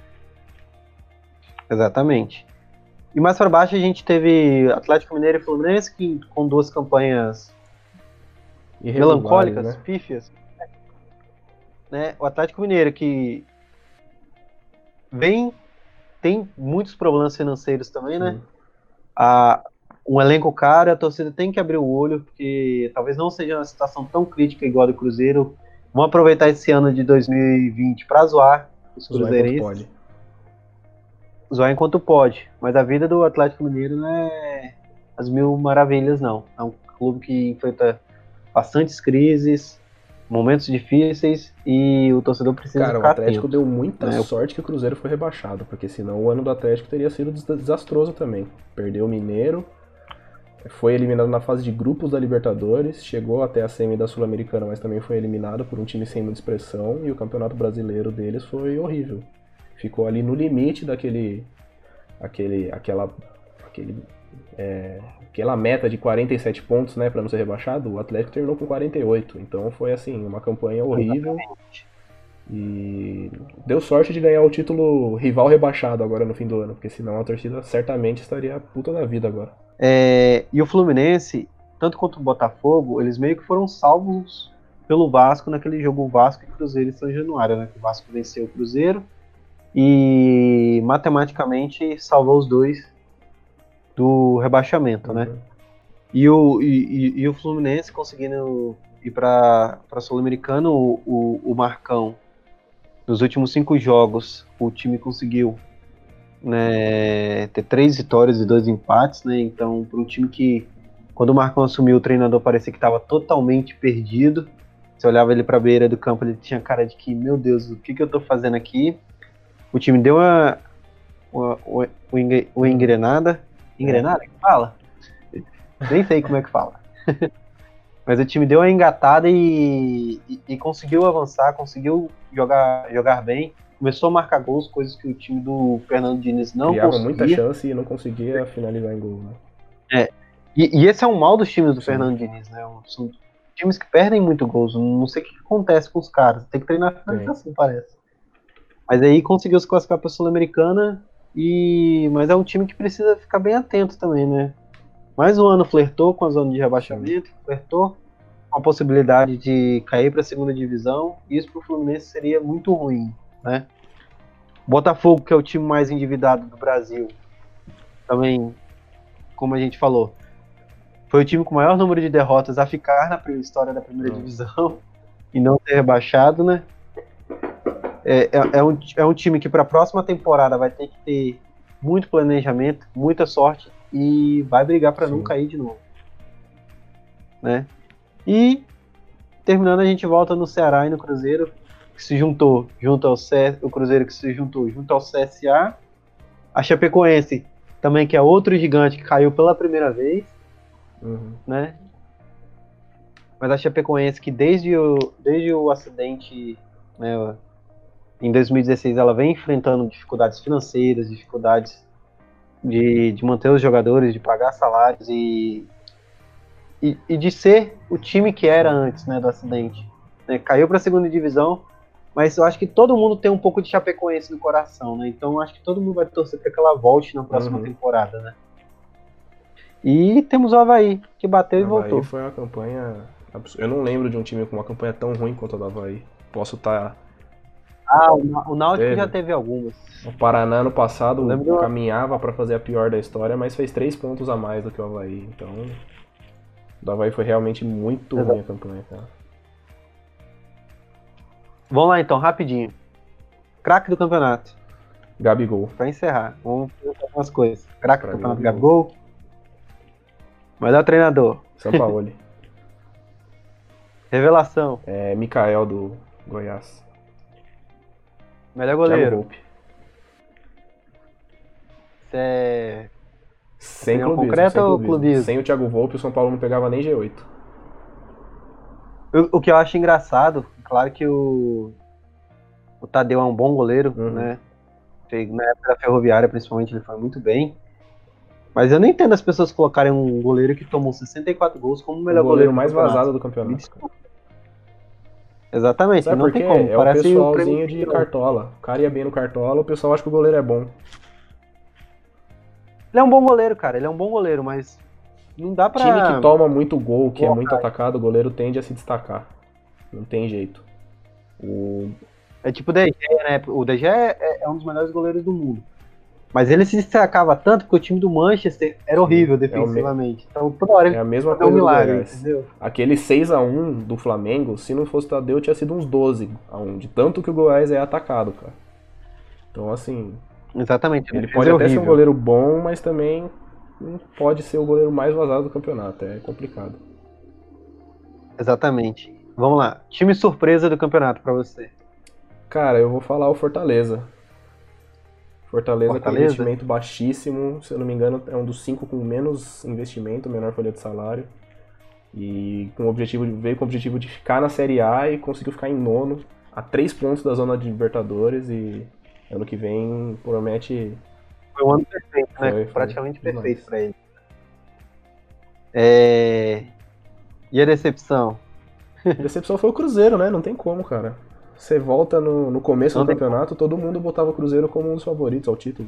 Speaker 1: Exatamente. E mais para baixo a gente teve Atlético Mineiro e Fluminense, que com duas campanhas melancólicas, né? pífias. Né? O Atlético Mineiro, que vem, tem muitos problemas financeiros também, Sim. né? A, um elenco caro, a torcida tem que abrir o olho, porque talvez não seja uma situação tão crítica igual a do Cruzeiro. Vamos aproveitar esse ano de dois mil e vinte para zoar os cruzeirenses. Zoar enquanto pode, mas a vida do Atlético Mineiro não é as mil maravilhas, não. É um clube que enfrenta bastantes crises, momentos difíceis, e o torcedor precisa
Speaker 2: Cara,
Speaker 1: ficar
Speaker 2: o Atlético
Speaker 1: atento,
Speaker 2: deu muita
Speaker 1: né?
Speaker 2: sorte que o Cruzeiro foi rebaixado, porque senão o ano do Atlético teria sido desastroso também. Perdeu o Mineiro, foi eliminado na fase de grupos da Libertadores, chegou até a semi da Sul-Americana, mas também foi eliminado por um time sem muita expressão, e o Campeonato Brasileiro deles foi horrível. Ficou ali no limite daquele, aquele, aquela, aquele, é, aquela meta de quarenta e sete pontos, né, para não ser rebaixado. O Atlético terminou com quarenta e oito, então foi assim, uma campanha horrível. E deu sorte de ganhar o título rival rebaixado agora no fim do ano, porque senão a torcida certamente estaria puta da vida agora.
Speaker 1: É, e o Fluminense, tanto quanto o Botafogo, eles meio que foram salvos pelo Vasco naquele jogo Vasco e Cruzeiro em São Januário, né? O Vasco venceu o Cruzeiro e matematicamente salvou os dois do rebaixamento, uhum. né? E o, e, e o Fluminense conseguindo ir para a Sul-Americana, o, o, o Marcão, nos últimos cinco jogos, o time conseguiu, né, ter três vitórias e dois empates, né? Então, para um time que, quando o Marcão assumiu, o treinador parecia que estava totalmente perdido. Você olhava ele para a beira do campo, ele tinha cara de que, meu Deus, o que, que eu estou fazendo aqui? O time deu uma, uma, uma, uma, uma engrenada. Engrenada? É. Fala? Nem sei como é que fala. Mas o time deu uma engatada e, e, e conseguiu avançar, conseguiu jogar, jogar bem. Começou a marcar gols, coisas que o time do Fernando Diniz não
Speaker 2: Criava
Speaker 1: conseguia.
Speaker 2: muita chance e não conseguia finalizar em gol. Né?
Speaker 1: É. E, e esse é um mal dos times do Sim. Fernando Diniz, né? São times que perdem muito gols. Não sei o que acontece com os caras. Tem que treinar finalização, parece. Mas aí conseguiu se classificar para a Sul-Americana, e... mas é um time que precisa ficar bem atento também, né? Mais um ano flertou com a zona de rebaixamento, Sim. flertou com a possibilidade de cair para a segunda divisão, e isso para o Fluminense seria muito ruim, né? Botafogo, que é o time mais endividado do Brasil, também, como a gente falou, foi o time com o maior número de derrotas a ficar na história da primeira não. divisão e não ter rebaixado, né? É, é, é, um, é um time que para a próxima temporada vai ter que ter muito planejamento, muita sorte e vai brigar para não cair de novo, né? E terminando, a gente volta no Ceará e no Cruzeiro, que se juntou junto ao C... o Cruzeiro que se juntou junto ao C S A, a Chapecoense também, que é outro gigante que caiu pela primeira vez, uhum. né? mas a Chapecoense que desde o, desde o acidente, né, em dois mil e dezesseis ela vem enfrentando dificuldades financeiras, dificuldades de, de manter os jogadores, de pagar salários e, e, e de ser o time que era antes, né, do acidente. Né, caiu para a segunda divisão, mas eu acho que todo mundo tem um pouco de Chapecoense no coração, né? Então eu acho que todo mundo vai torcer para que ela volte na próxima
Speaker 2: Uhum.
Speaker 1: temporada, né? E temos o Avaí, que bateu e
Speaker 2: Avaí
Speaker 1: voltou.
Speaker 2: foi uma campanha absurda. Eu não lembro de um time com uma campanha tão ruim quanto a do Avaí. Posso estar...
Speaker 1: Ah, o Náutico
Speaker 2: Teve.
Speaker 1: já teve algumas.
Speaker 2: O Paraná no passado
Speaker 1: Lembro...
Speaker 2: caminhava para fazer a pior da história, mas fez três pontos a mais do que o Avaí. Então, o do Avaí foi realmente muito
Speaker 1: Exato.
Speaker 2: ruim a campanha, cara.
Speaker 1: Vamos lá então, rapidinho. Craque do campeonato.
Speaker 2: Gabigol.
Speaker 1: Pra encerrar, vamos fazer algumas coisas. Craque do
Speaker 2: Pra mim,
Speaker 1: campeonato,
Speaker 2: Gabigol.
Speaker 1: Gabigol. Melhor treinador.
Speaker 2: Sampaoli.
Speaker 1: Revelação.
Speaker 2: É, Mikael do Goiás.
Speaker 1: Melhor
Speaker 2: Thiago
Speaker 1: goleiro.
Speaker 2: Volpe.
Speaker 1: Você é...
Speaker 2: Sem
Speaker 1: opinião
Speaker 2: clubismo,
Speaker 1: concreta
Speaker 2: sem
Speaker 1: ou
Speaker 2: clubismo.
Speaker 1: clubismo?
Speaker 2: Sem o Thiago Volpe, o São Paulo não pegava nem G oito.
Speaker 1: O, o que eu acho engraçado, claro que o, o Tadeu é um bom goleiro,
Speaker 2: Uhum.
Speaker 1: né? Na época da Ferroviária, principalmente, ele foi muito bem. Mas eu não entendo as pessoas colocarem um goleiro que tomou sessenta e quatro gols como o melhor
Speaker 2: O
Speaker 1: goleiro,
Speaker 2: goleiro mais
Speaker 1: do campeonato.
Speaker 2: vazado do campeonato. Cara.
Speaker 1: Exatamente,
Speaker 2: Sabe
Speaker 1: não
Speaker 2: por
Speaker 1: tem
Speaker 2: quê?
Speaker 1: como.
Speaker 2: É o
Speaker 1: Parece o
Speaker 2: pessoalzinho
Speaker 1: prêmio
Speaker 2: de cartola. O cara ia bem no cartola, o pessoal acha que o goleiro é bom.
Speaker 1: Ele é um bom goleiro, cara. Ele é um bom goleiro, mas não dá pra...
Speaker 2: Time que toma muito gol, que é
Speaker 1: Boa,
Speaker 2: muito
Speaker 1: cara.
Speaker 2: atacado, o goleiro tende a se destacar. Não tem jeito. O...
Speaker 1: É tipo o D G, né? O D G é, é um dos melhores goleiros do mundo. Mas ele se destacava tanto porque o time do Manchester era horrível defensivamente. Então toda hora ele
Speaker 2: É a mesma
Speaker 1: fazia um
Speaker 2: coisa do
Speaker 1: milagre,
Speaker 2: Goiás.
Speaker 1: entendeu?
Speaker 2: Aquele seis a um do Flamengo, se não fosse o Tadeu, tinha sido uns doze a um. De tanto que o Goiás é atacado, cara. Então, assim...
Speaker 1: Exatamente.
Speaker 2: Ele
Speaker 1: defesa
Speaker 2: pode
Speaker 1: é
Speaker 2: até ser um
Speaker 1: horrível.
Speaker 2: goleiro bom, mas também não pode ser o goleiro mais vazado do campeonato. É complicado.
Speaker 1: Exatamente. Vamos lá. Time surpresa do campeonato pra você.
Speaker 2: Cara, eu vou falar o Fortaleza. Fortaleza, com
Speaker 1: Fortaleza?
Speaker 2: investimento baixíssimo, se eu não me engano, é um dos cinco com menos investimento, menor folha de salário. E com o objetivo de, veio com o objetivo de ficar na Série A e conseguiu ficar em nono, a três pontos da zona de Libertadores. E ano que vem promete.
Speaker 1: Foi um ano perfeito, né?
Speaker 2: Foi, foi
Speaker 1: Praticamente
Speaker 2: demais.
Speaker 1: perfeito pra ele. É... E a decepção?
Speaker 2: A decepção foi o Cruzeiro, né? Não tem como, cara. Você volta no, no começo
Speaker 1: Não
Speaker 2: do
Speaker 1: tem
Speaker 2: campeonato, todo mundo botava o Cruzeiro como um dos favoritos ao título.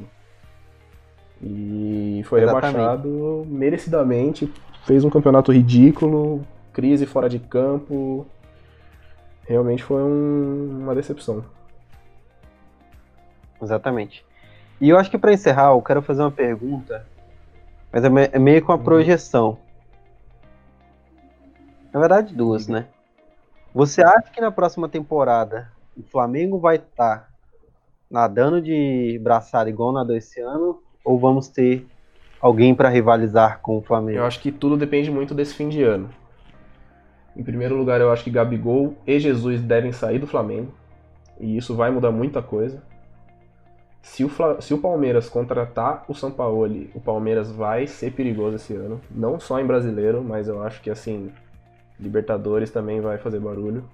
Speaker 2: E foi
Speaker 1: Exatamente.
Speaker 2: rebaixado merecidamente, fez um campeonato ridículo, crise fora de campo. Realmente foi um- uma decepção.
Speaker 1: Exatamente. E eu acho que pra encerrar, eu quero fazer uma pergunta, mas é, me- é meio com a
Speaker 2: Uhum.
Speaker 1: projeção. Na verdade, duas, né? Você acha que na próxima temporada o Flamengo vai estar nadando de braçada igual nadou esse ano? Ou vamos ter alguém pra rivalizar com o Flamengo?
Speaker 2: Eu acho que tudo depende muito desse fim de ano. Em primeiro lugar, eu acho que Gabigol e Jesus devem sair do Flamengo. E isso vai mudar muita coisa. Se o, Fla- se o Palmeiras contratar o Sampaoli, o Palmeiras vai ser perigoso esse ano. Não só em brasileiro, mas eu acho que assim, Libertadores também vai fazer barulho.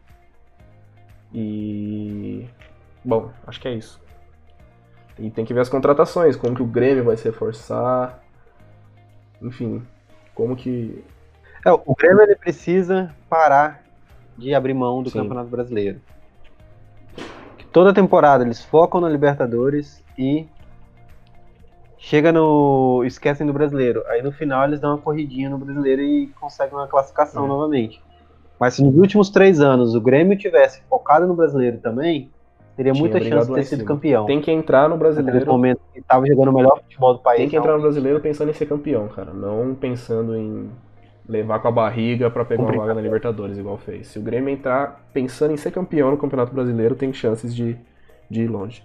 Speaker 2: E... Bom, acho que é isso. E tem que ver as contratações, como que o Grêmio vai se reforçar. Enfim, como que...
Speaker 1: É, o Grêmio ele precisa parar de abrir mão do
Speaker 2: Sim.
Speaker 1: Campeonato Brasileiro. Que toda temporada eles focam na Libertadores e chega no. Esquecem do Brasileiro. Aí no final eles dão uma corridinha no Brasileiro e conseguem uma classificação
Speaker 2: É.
Speaker 1: novamente. Mas se nos últimos três anos o Grêmio tivesse focado no Brasileiro também, teria
Speaker 2: Tinha
Speaker 1: muita
Speaker 2: brigado
Speaker 1: chance de
Speaker 2: lá
Speaker 1: ter
Speaker 2: em
Speaker 1: sido
Speaker 2: cima.
Speaker 1: campeão.
Speaker 2: Tem que entrar no
Speaker 1: Naquele
Speaker 2: brasileiro.
Speaker 1: momento que estava jogando o melhor futebol do país.
Speaker 2: Tem que entrar no
Speaker 1: realmente.
Speaker 2: brasileiro pensando em ser campeão, cara. Não pensando em levar com a barriga pra pegar uma
Speaker 1: Complicado.
Speaker 2: vaga na Libertadores, igual fez. Se o Grêmio entrar pensando em ser campeão no Campeonato Brasileiro, tem chances de, de ir longe.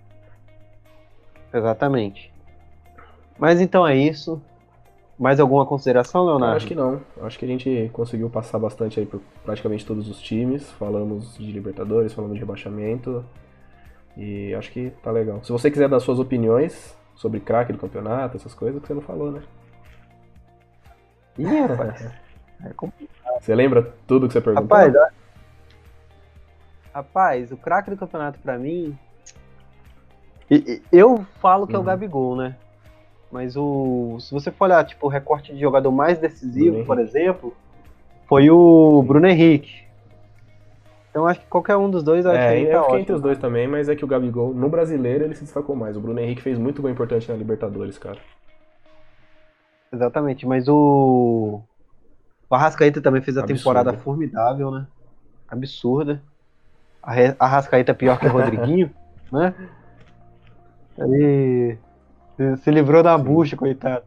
Speaker 1: Exatamente. Mas então é isso. Mais alguma consideração,
Speaker 2: Cara,
Speaker 1: Leonardo?
Speaker 2: acho que não. Acho que a gente conseguiu passar bastante aí por praticamente todos os times. Falamos de Libertadores, falamos de rebaixamento. E acho que tá legal. Se você quiser dar suas opiniões sobre craque do campeonato, essas coisas que você não falou, né?
Speaker 1: Ih, rapaz. É complicado.
Speaker 2: Você lembra tudo que você perguntou?
Speaker 1: Rapaz, ó, rapaz, o craque do campeonato pra mim. e- e- Eu falo que é o
Speaker 2: Uhum.
Speaker 1: Gabigol, né? Mas o. Se você for olhar, tipo, o recorte de jogador mais decisivo,
Speaker 2: Bruno
Speaker 1: por
Speaker 2: Henrique.
Speaker 1: exemplo, foi o
Speaker 2: Sim.
Speaker 1: Bruno Henrique. Então acho que qualquer um dos dois eu acho
Speaker 2: É,
Speaker 1: aí
Speaker 2: eu
Speaker 1: tá
Speaker 2: fiquei entre
Speaker 1: ótimo.
Speaker 2: os dois também, mas é que o Gabigol, no brasileiro, ele se destacou mais. O Bruno Henrique fez muito gol importante na Libertadores, cara.
Speaker 1: Exatamente. Mas o. O Arrascaeta também fez a temporada
Speaker 2: Absurdo.
Speaker 1: formidável, né? Absurda. A Re- Arrascaeta é pior que o Rodriguinho, né? Ele se se livrou da
Speaker 2: Sim.
Speaker 1: bucha, coitado.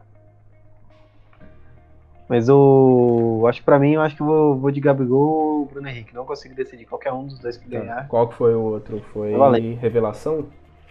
Speaker 1: Mas o. Acho que pra mim, eu acho que eu vou, vou de Gabigol ou Bruno Henrique. Não consigo decidir qualquer um dos dois que
Speaker 2: Tá.
Speaker 1: ganhar.
Speaker 2: Qual que foi o outro?
Speaker 1: Tá valendo.
Speaker 2: Foi Revelação?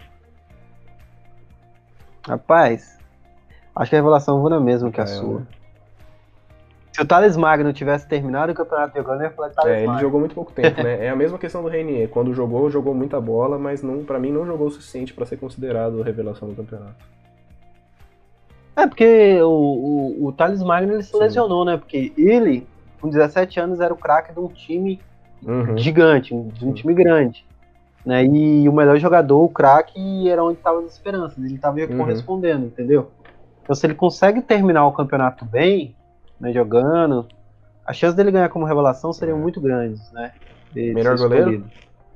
Speaker 1: Rapaz, acho que a revelação eu vou na mesma que a
Speaker 2: Rafael,
Speaker 1: sua.
Speaker 2: né?
Speaker 1: Se o Thales Magno tivesse terminado o campeonato jogando, eu ia falar de Thales
Speaker 2: É, ele
Speaker 1: Magno.
Speaker 2: jogou muito pouco tempo, né? É a mesma questão do Reinier. Quando jogou, jogou muita bola, mas não, para mim não jogou o suficiente para ser considerado revelação do campeonato.
Speaker 1: É, porque o, o, o Thales Magno ele se
Speaker 2: Sim.
Speaker 1: lesionou, né? Porque ele, com dezessete anos, era o craque de um time
Speaker 2: Uhum.
Speaker 1: gigante, de um
Speaker 2: Sim.
Speaker 1: time grande. Né? E o melhor jogador, o craque, era onde estavam as esperanças. Ele estava
Speaker 2: Uhum.
Speaker 1: correspondendo, entendeu? Então, se ele consegue terminar o campeonato bem, né, jogando, a chance dele ganhar como revelação seriam
Speaker 2: É.
Speaker 1: muito grandes, né? De, de
Speaker 2: Melhor
Speaker 1: ser
Speaker 2: goleiro?
Speaker 1: escolhido.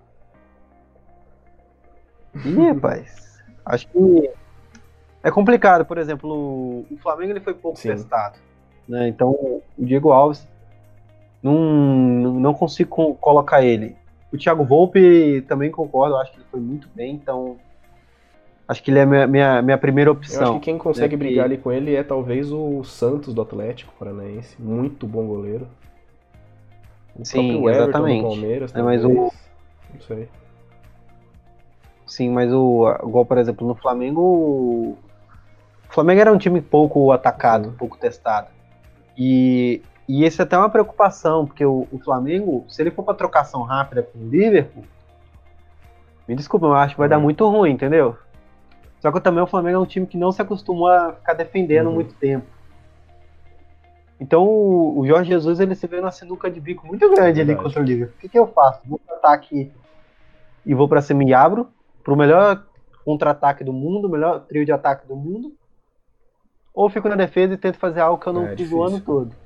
Speaker 1: E, rapaz, acho que é complicado. Por exemplo, o, o Flamengo ele foi pouco
Speaker 2: Sim.
Speaker 1: testado. Né? Então, o Diego Alves, não, não consigo co- colocar ele. O Thiago Volpe também concordo, acho que ele foi muito bem, então acho que ele é a minha, minha, minha primeira opção.
Speaker 2: Eu acho que quem consegue
Speaker 1: né? Porque...
Speaker 2: brigar ali com ele é talvez o Santos do Atlético Paranaense. Muito bom goleiro. O
Speaker 1: Sim,
Speaker 2: próprio Everton
Speaker 1: exatamente.
Speaker 2: do Palmeiras,
Speaker 1: É, mas
Speaker 2: talvez.
Speaker 1: o,
Speaker 2: Não sei.
Speaker 1: sim, mas o, igual, por exemplo, no Flamengo, o Flamengo era um time pouco atacado,
Speaker 2: Sim.
Speaker 1: pouco testado. E, e esse é até uma preocupação, porque o, o Flamengo, se ele for para trocação rápida com o Liverpool, me desculpa, eu acho que vai
Speaker 2: É.
Speaker 1: dar muito ruim, entendeu? Só que também o Flamengo é um time que não se acostumou a ficar defendendo
Speaker 2: Uhum.
Speaker 1: muito tempo. Então o, o Jorge Jesus ele se vê numa sinuca de bico muito grande
Speaker 2: É
Speaker 1: ali
Speaker 2: verdade.
Speaker 1: contra o Liverpool. O que, que eu faço? Vou para ataque e vou para cima e abro pro melhor contra-ataque do mundo, o melhor trio de ataque do mundo, ou fico na defesa e tento fazer algo que eu não
Speaker 2: É
Speaker 1: fiz o ano
Speaker 2: difícil.
Speaker 1: todo.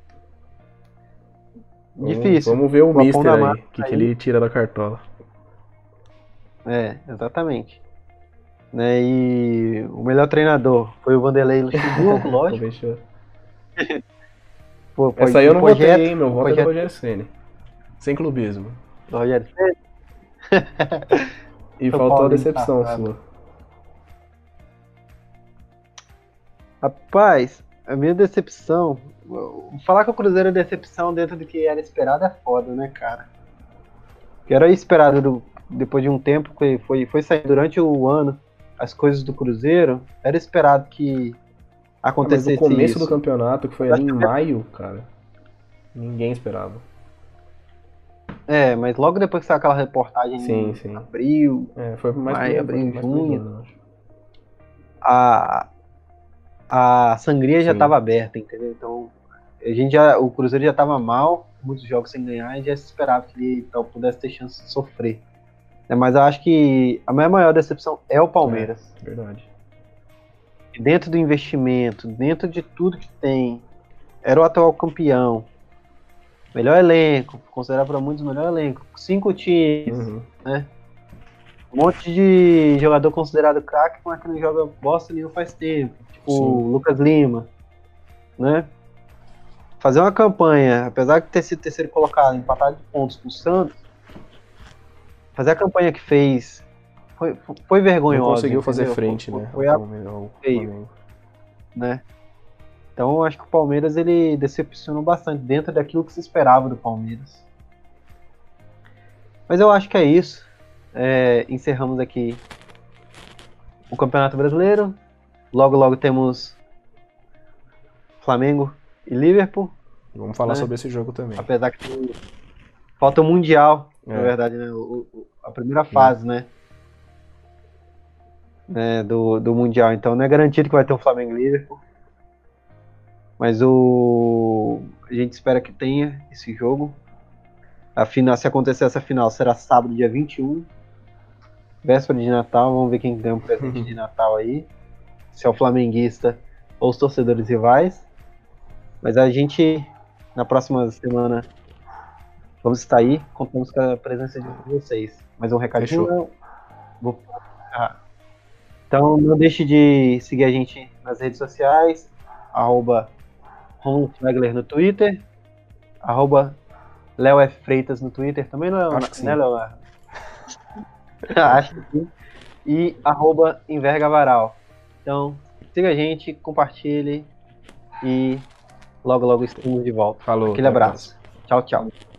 Speaker 2: Vamos,
Speaker 1: Difícil.
Speaker 2: vamos ver o
Speaker 1: Flopão
Speaker 2: Mister
Speaker 1: da
Speaker 2: aí.
Speaker 1: massa
Speaker 2: O que, que
Speaker 1: aí.
Speaker 2: ele tira da cartola.
Speaker 1: É, exatamente. Né, e o melhor treinador foi o Vanderlei Luxemburgo, lógico.
Speaker 2: Talvez seja.
Speaker 1: Pô,
Speaker 2: Essa aí eu
Speaker 1: o
Speaker 2: não
Speaker 1: projeto,
Speaker 2: votei, hein? Meu
Speaker 1: o
Speaker 2: voto é do
Speaker 1: projeto
Speaker 2: Rogério Ceni. Sem clubismo.
Speaker 1: do Rogério Ceni.
Speaker 2: E
Speaker 1: São
Speaker 2: faltou a
Speaker 1: Paulino
Speaker 2: decepção
Speaker 1: safado.
Speaker 2: sua.
Speaker 1: Rapaz, a minha decepção. Falar que o Cruzeiro é decepção dentro do que era esperado é foda, né, cara? Que era esperado do- depois de um tempo que foi, foi sair durante o ano as coisas do Cruzeiro, era esperado que
Speaker 2: Ah, mas no
Speaker 1: acontecesse
Speaker 2: começo do
Speaker 1: isso.
Speaker 2: campeonato, que foi ali em maio, cara, ninguém esperava.
Speaker 1: É, mas logo depois que saiu aquela reportagem
Speaker 2: Sim,
Speaker 1: em
Speaker 2: sim.
Speaker 1: abril,
Speaker 2: É, foi mais pro,
Speaker 1: maio,
Speaker 2: foi
Speaker 1: abril,
Speaker 2: mais pro meio do
Speaker 1: junho,
Speaker 2: ano, eu acho.
Speaker 1: a, a sangria já
Speaker 2: Sim.
Speaker 1: estava aberta, entendeu? Então, a gente já, o Cruzeiro já estava mal, muitos jogos sem ganhar, e já se esperava que ele então, pudesse ter chance de sofrer. É, mas eu acho que a minha maior decepção é o Palmeiras.
Speaker 2: É, verdade.
Speaker 1: Dentro do investimento, dentro de tudo que tem, era o atual campeão. Melhor elenco, considerado para muitos o melhor elenco. Cinco times,
Speaker 2: Uhum.
Speaker 1: né? Um monte de jogador considerado craque, mas que não joga bosta nenhuma faz tempo. Tipo
Speaker 2: Sim.
Speaker 1: o Lucas Lima, né? Fazer uma campanha, apesar de ter sido terceiro colocado, empatado de pontos com o Santos, fazer a campanha que fez foi, foi vergonhosa.
Speaker 2: Não conseguiu fazer
Speaker 1: entendeu?
Speaker 2: frente,
Speaker 1: foi,
Speaker 2: né?
Speaker 1: Foi
Speaker 2: ao
Speaker 1: a
Speaker 2: Palmeiras, ao
Speaker 1: feio,
Speaker 2: Flamengo.
Speaker 1: né? Então eu acho que o Palmeiras ele decepcionou bastante dentro daquilo que se esperava do Palmeiras. Mas eu acho que é isso. É, encerramos aqui o Campeonato Brasileiro. Logo, logo temos Flamengo e Liverpool.
Speaker 2: Vamos falar
Speaker 1: né?
Speaker 2: sobre esse jogo também.
Speaker 1: Apesar que falta o Mundial,
Speaker 2: É.
Speaker 1: na verdade, né? O, o, a primeira fase, né? né? Do, do Mundial. Então não é garantido que vai ter o Flamengo e Liverpool. Mas o. A gente espera que tenha esse jogo. A final, se acontecer essa final, será sábado, dia vinte e um. Véspera de Natal. Vamos ver quem ganha um presente de Natal aí. Se é o flamenguista ou os torcedores rivais. Mas a gente, na próxima semana, vamos estar aí. Contamos com a presença de vocês. Mais um recadinho?
Speaker 2: Fechou.
Speaker 1: Vou... Ah. Então, não deixe de seguir a gente nas redes sociais. Arroba Romulo Flagler no Twitter. Arroba Léo F. Freitas no Twitter também, não é,
Speaker 2: Acho que sim.
Speaker 1: né, Leonardo? Acho que sim. E arroba Enverga Varal. Então, siga a gente, compartilhe e logo, logo estamos de volta.
Speaker 2: Falou.
Speaker 1: Aquele
Speaker 2: até a
Speaker 1: abraço. Tchau, tchau.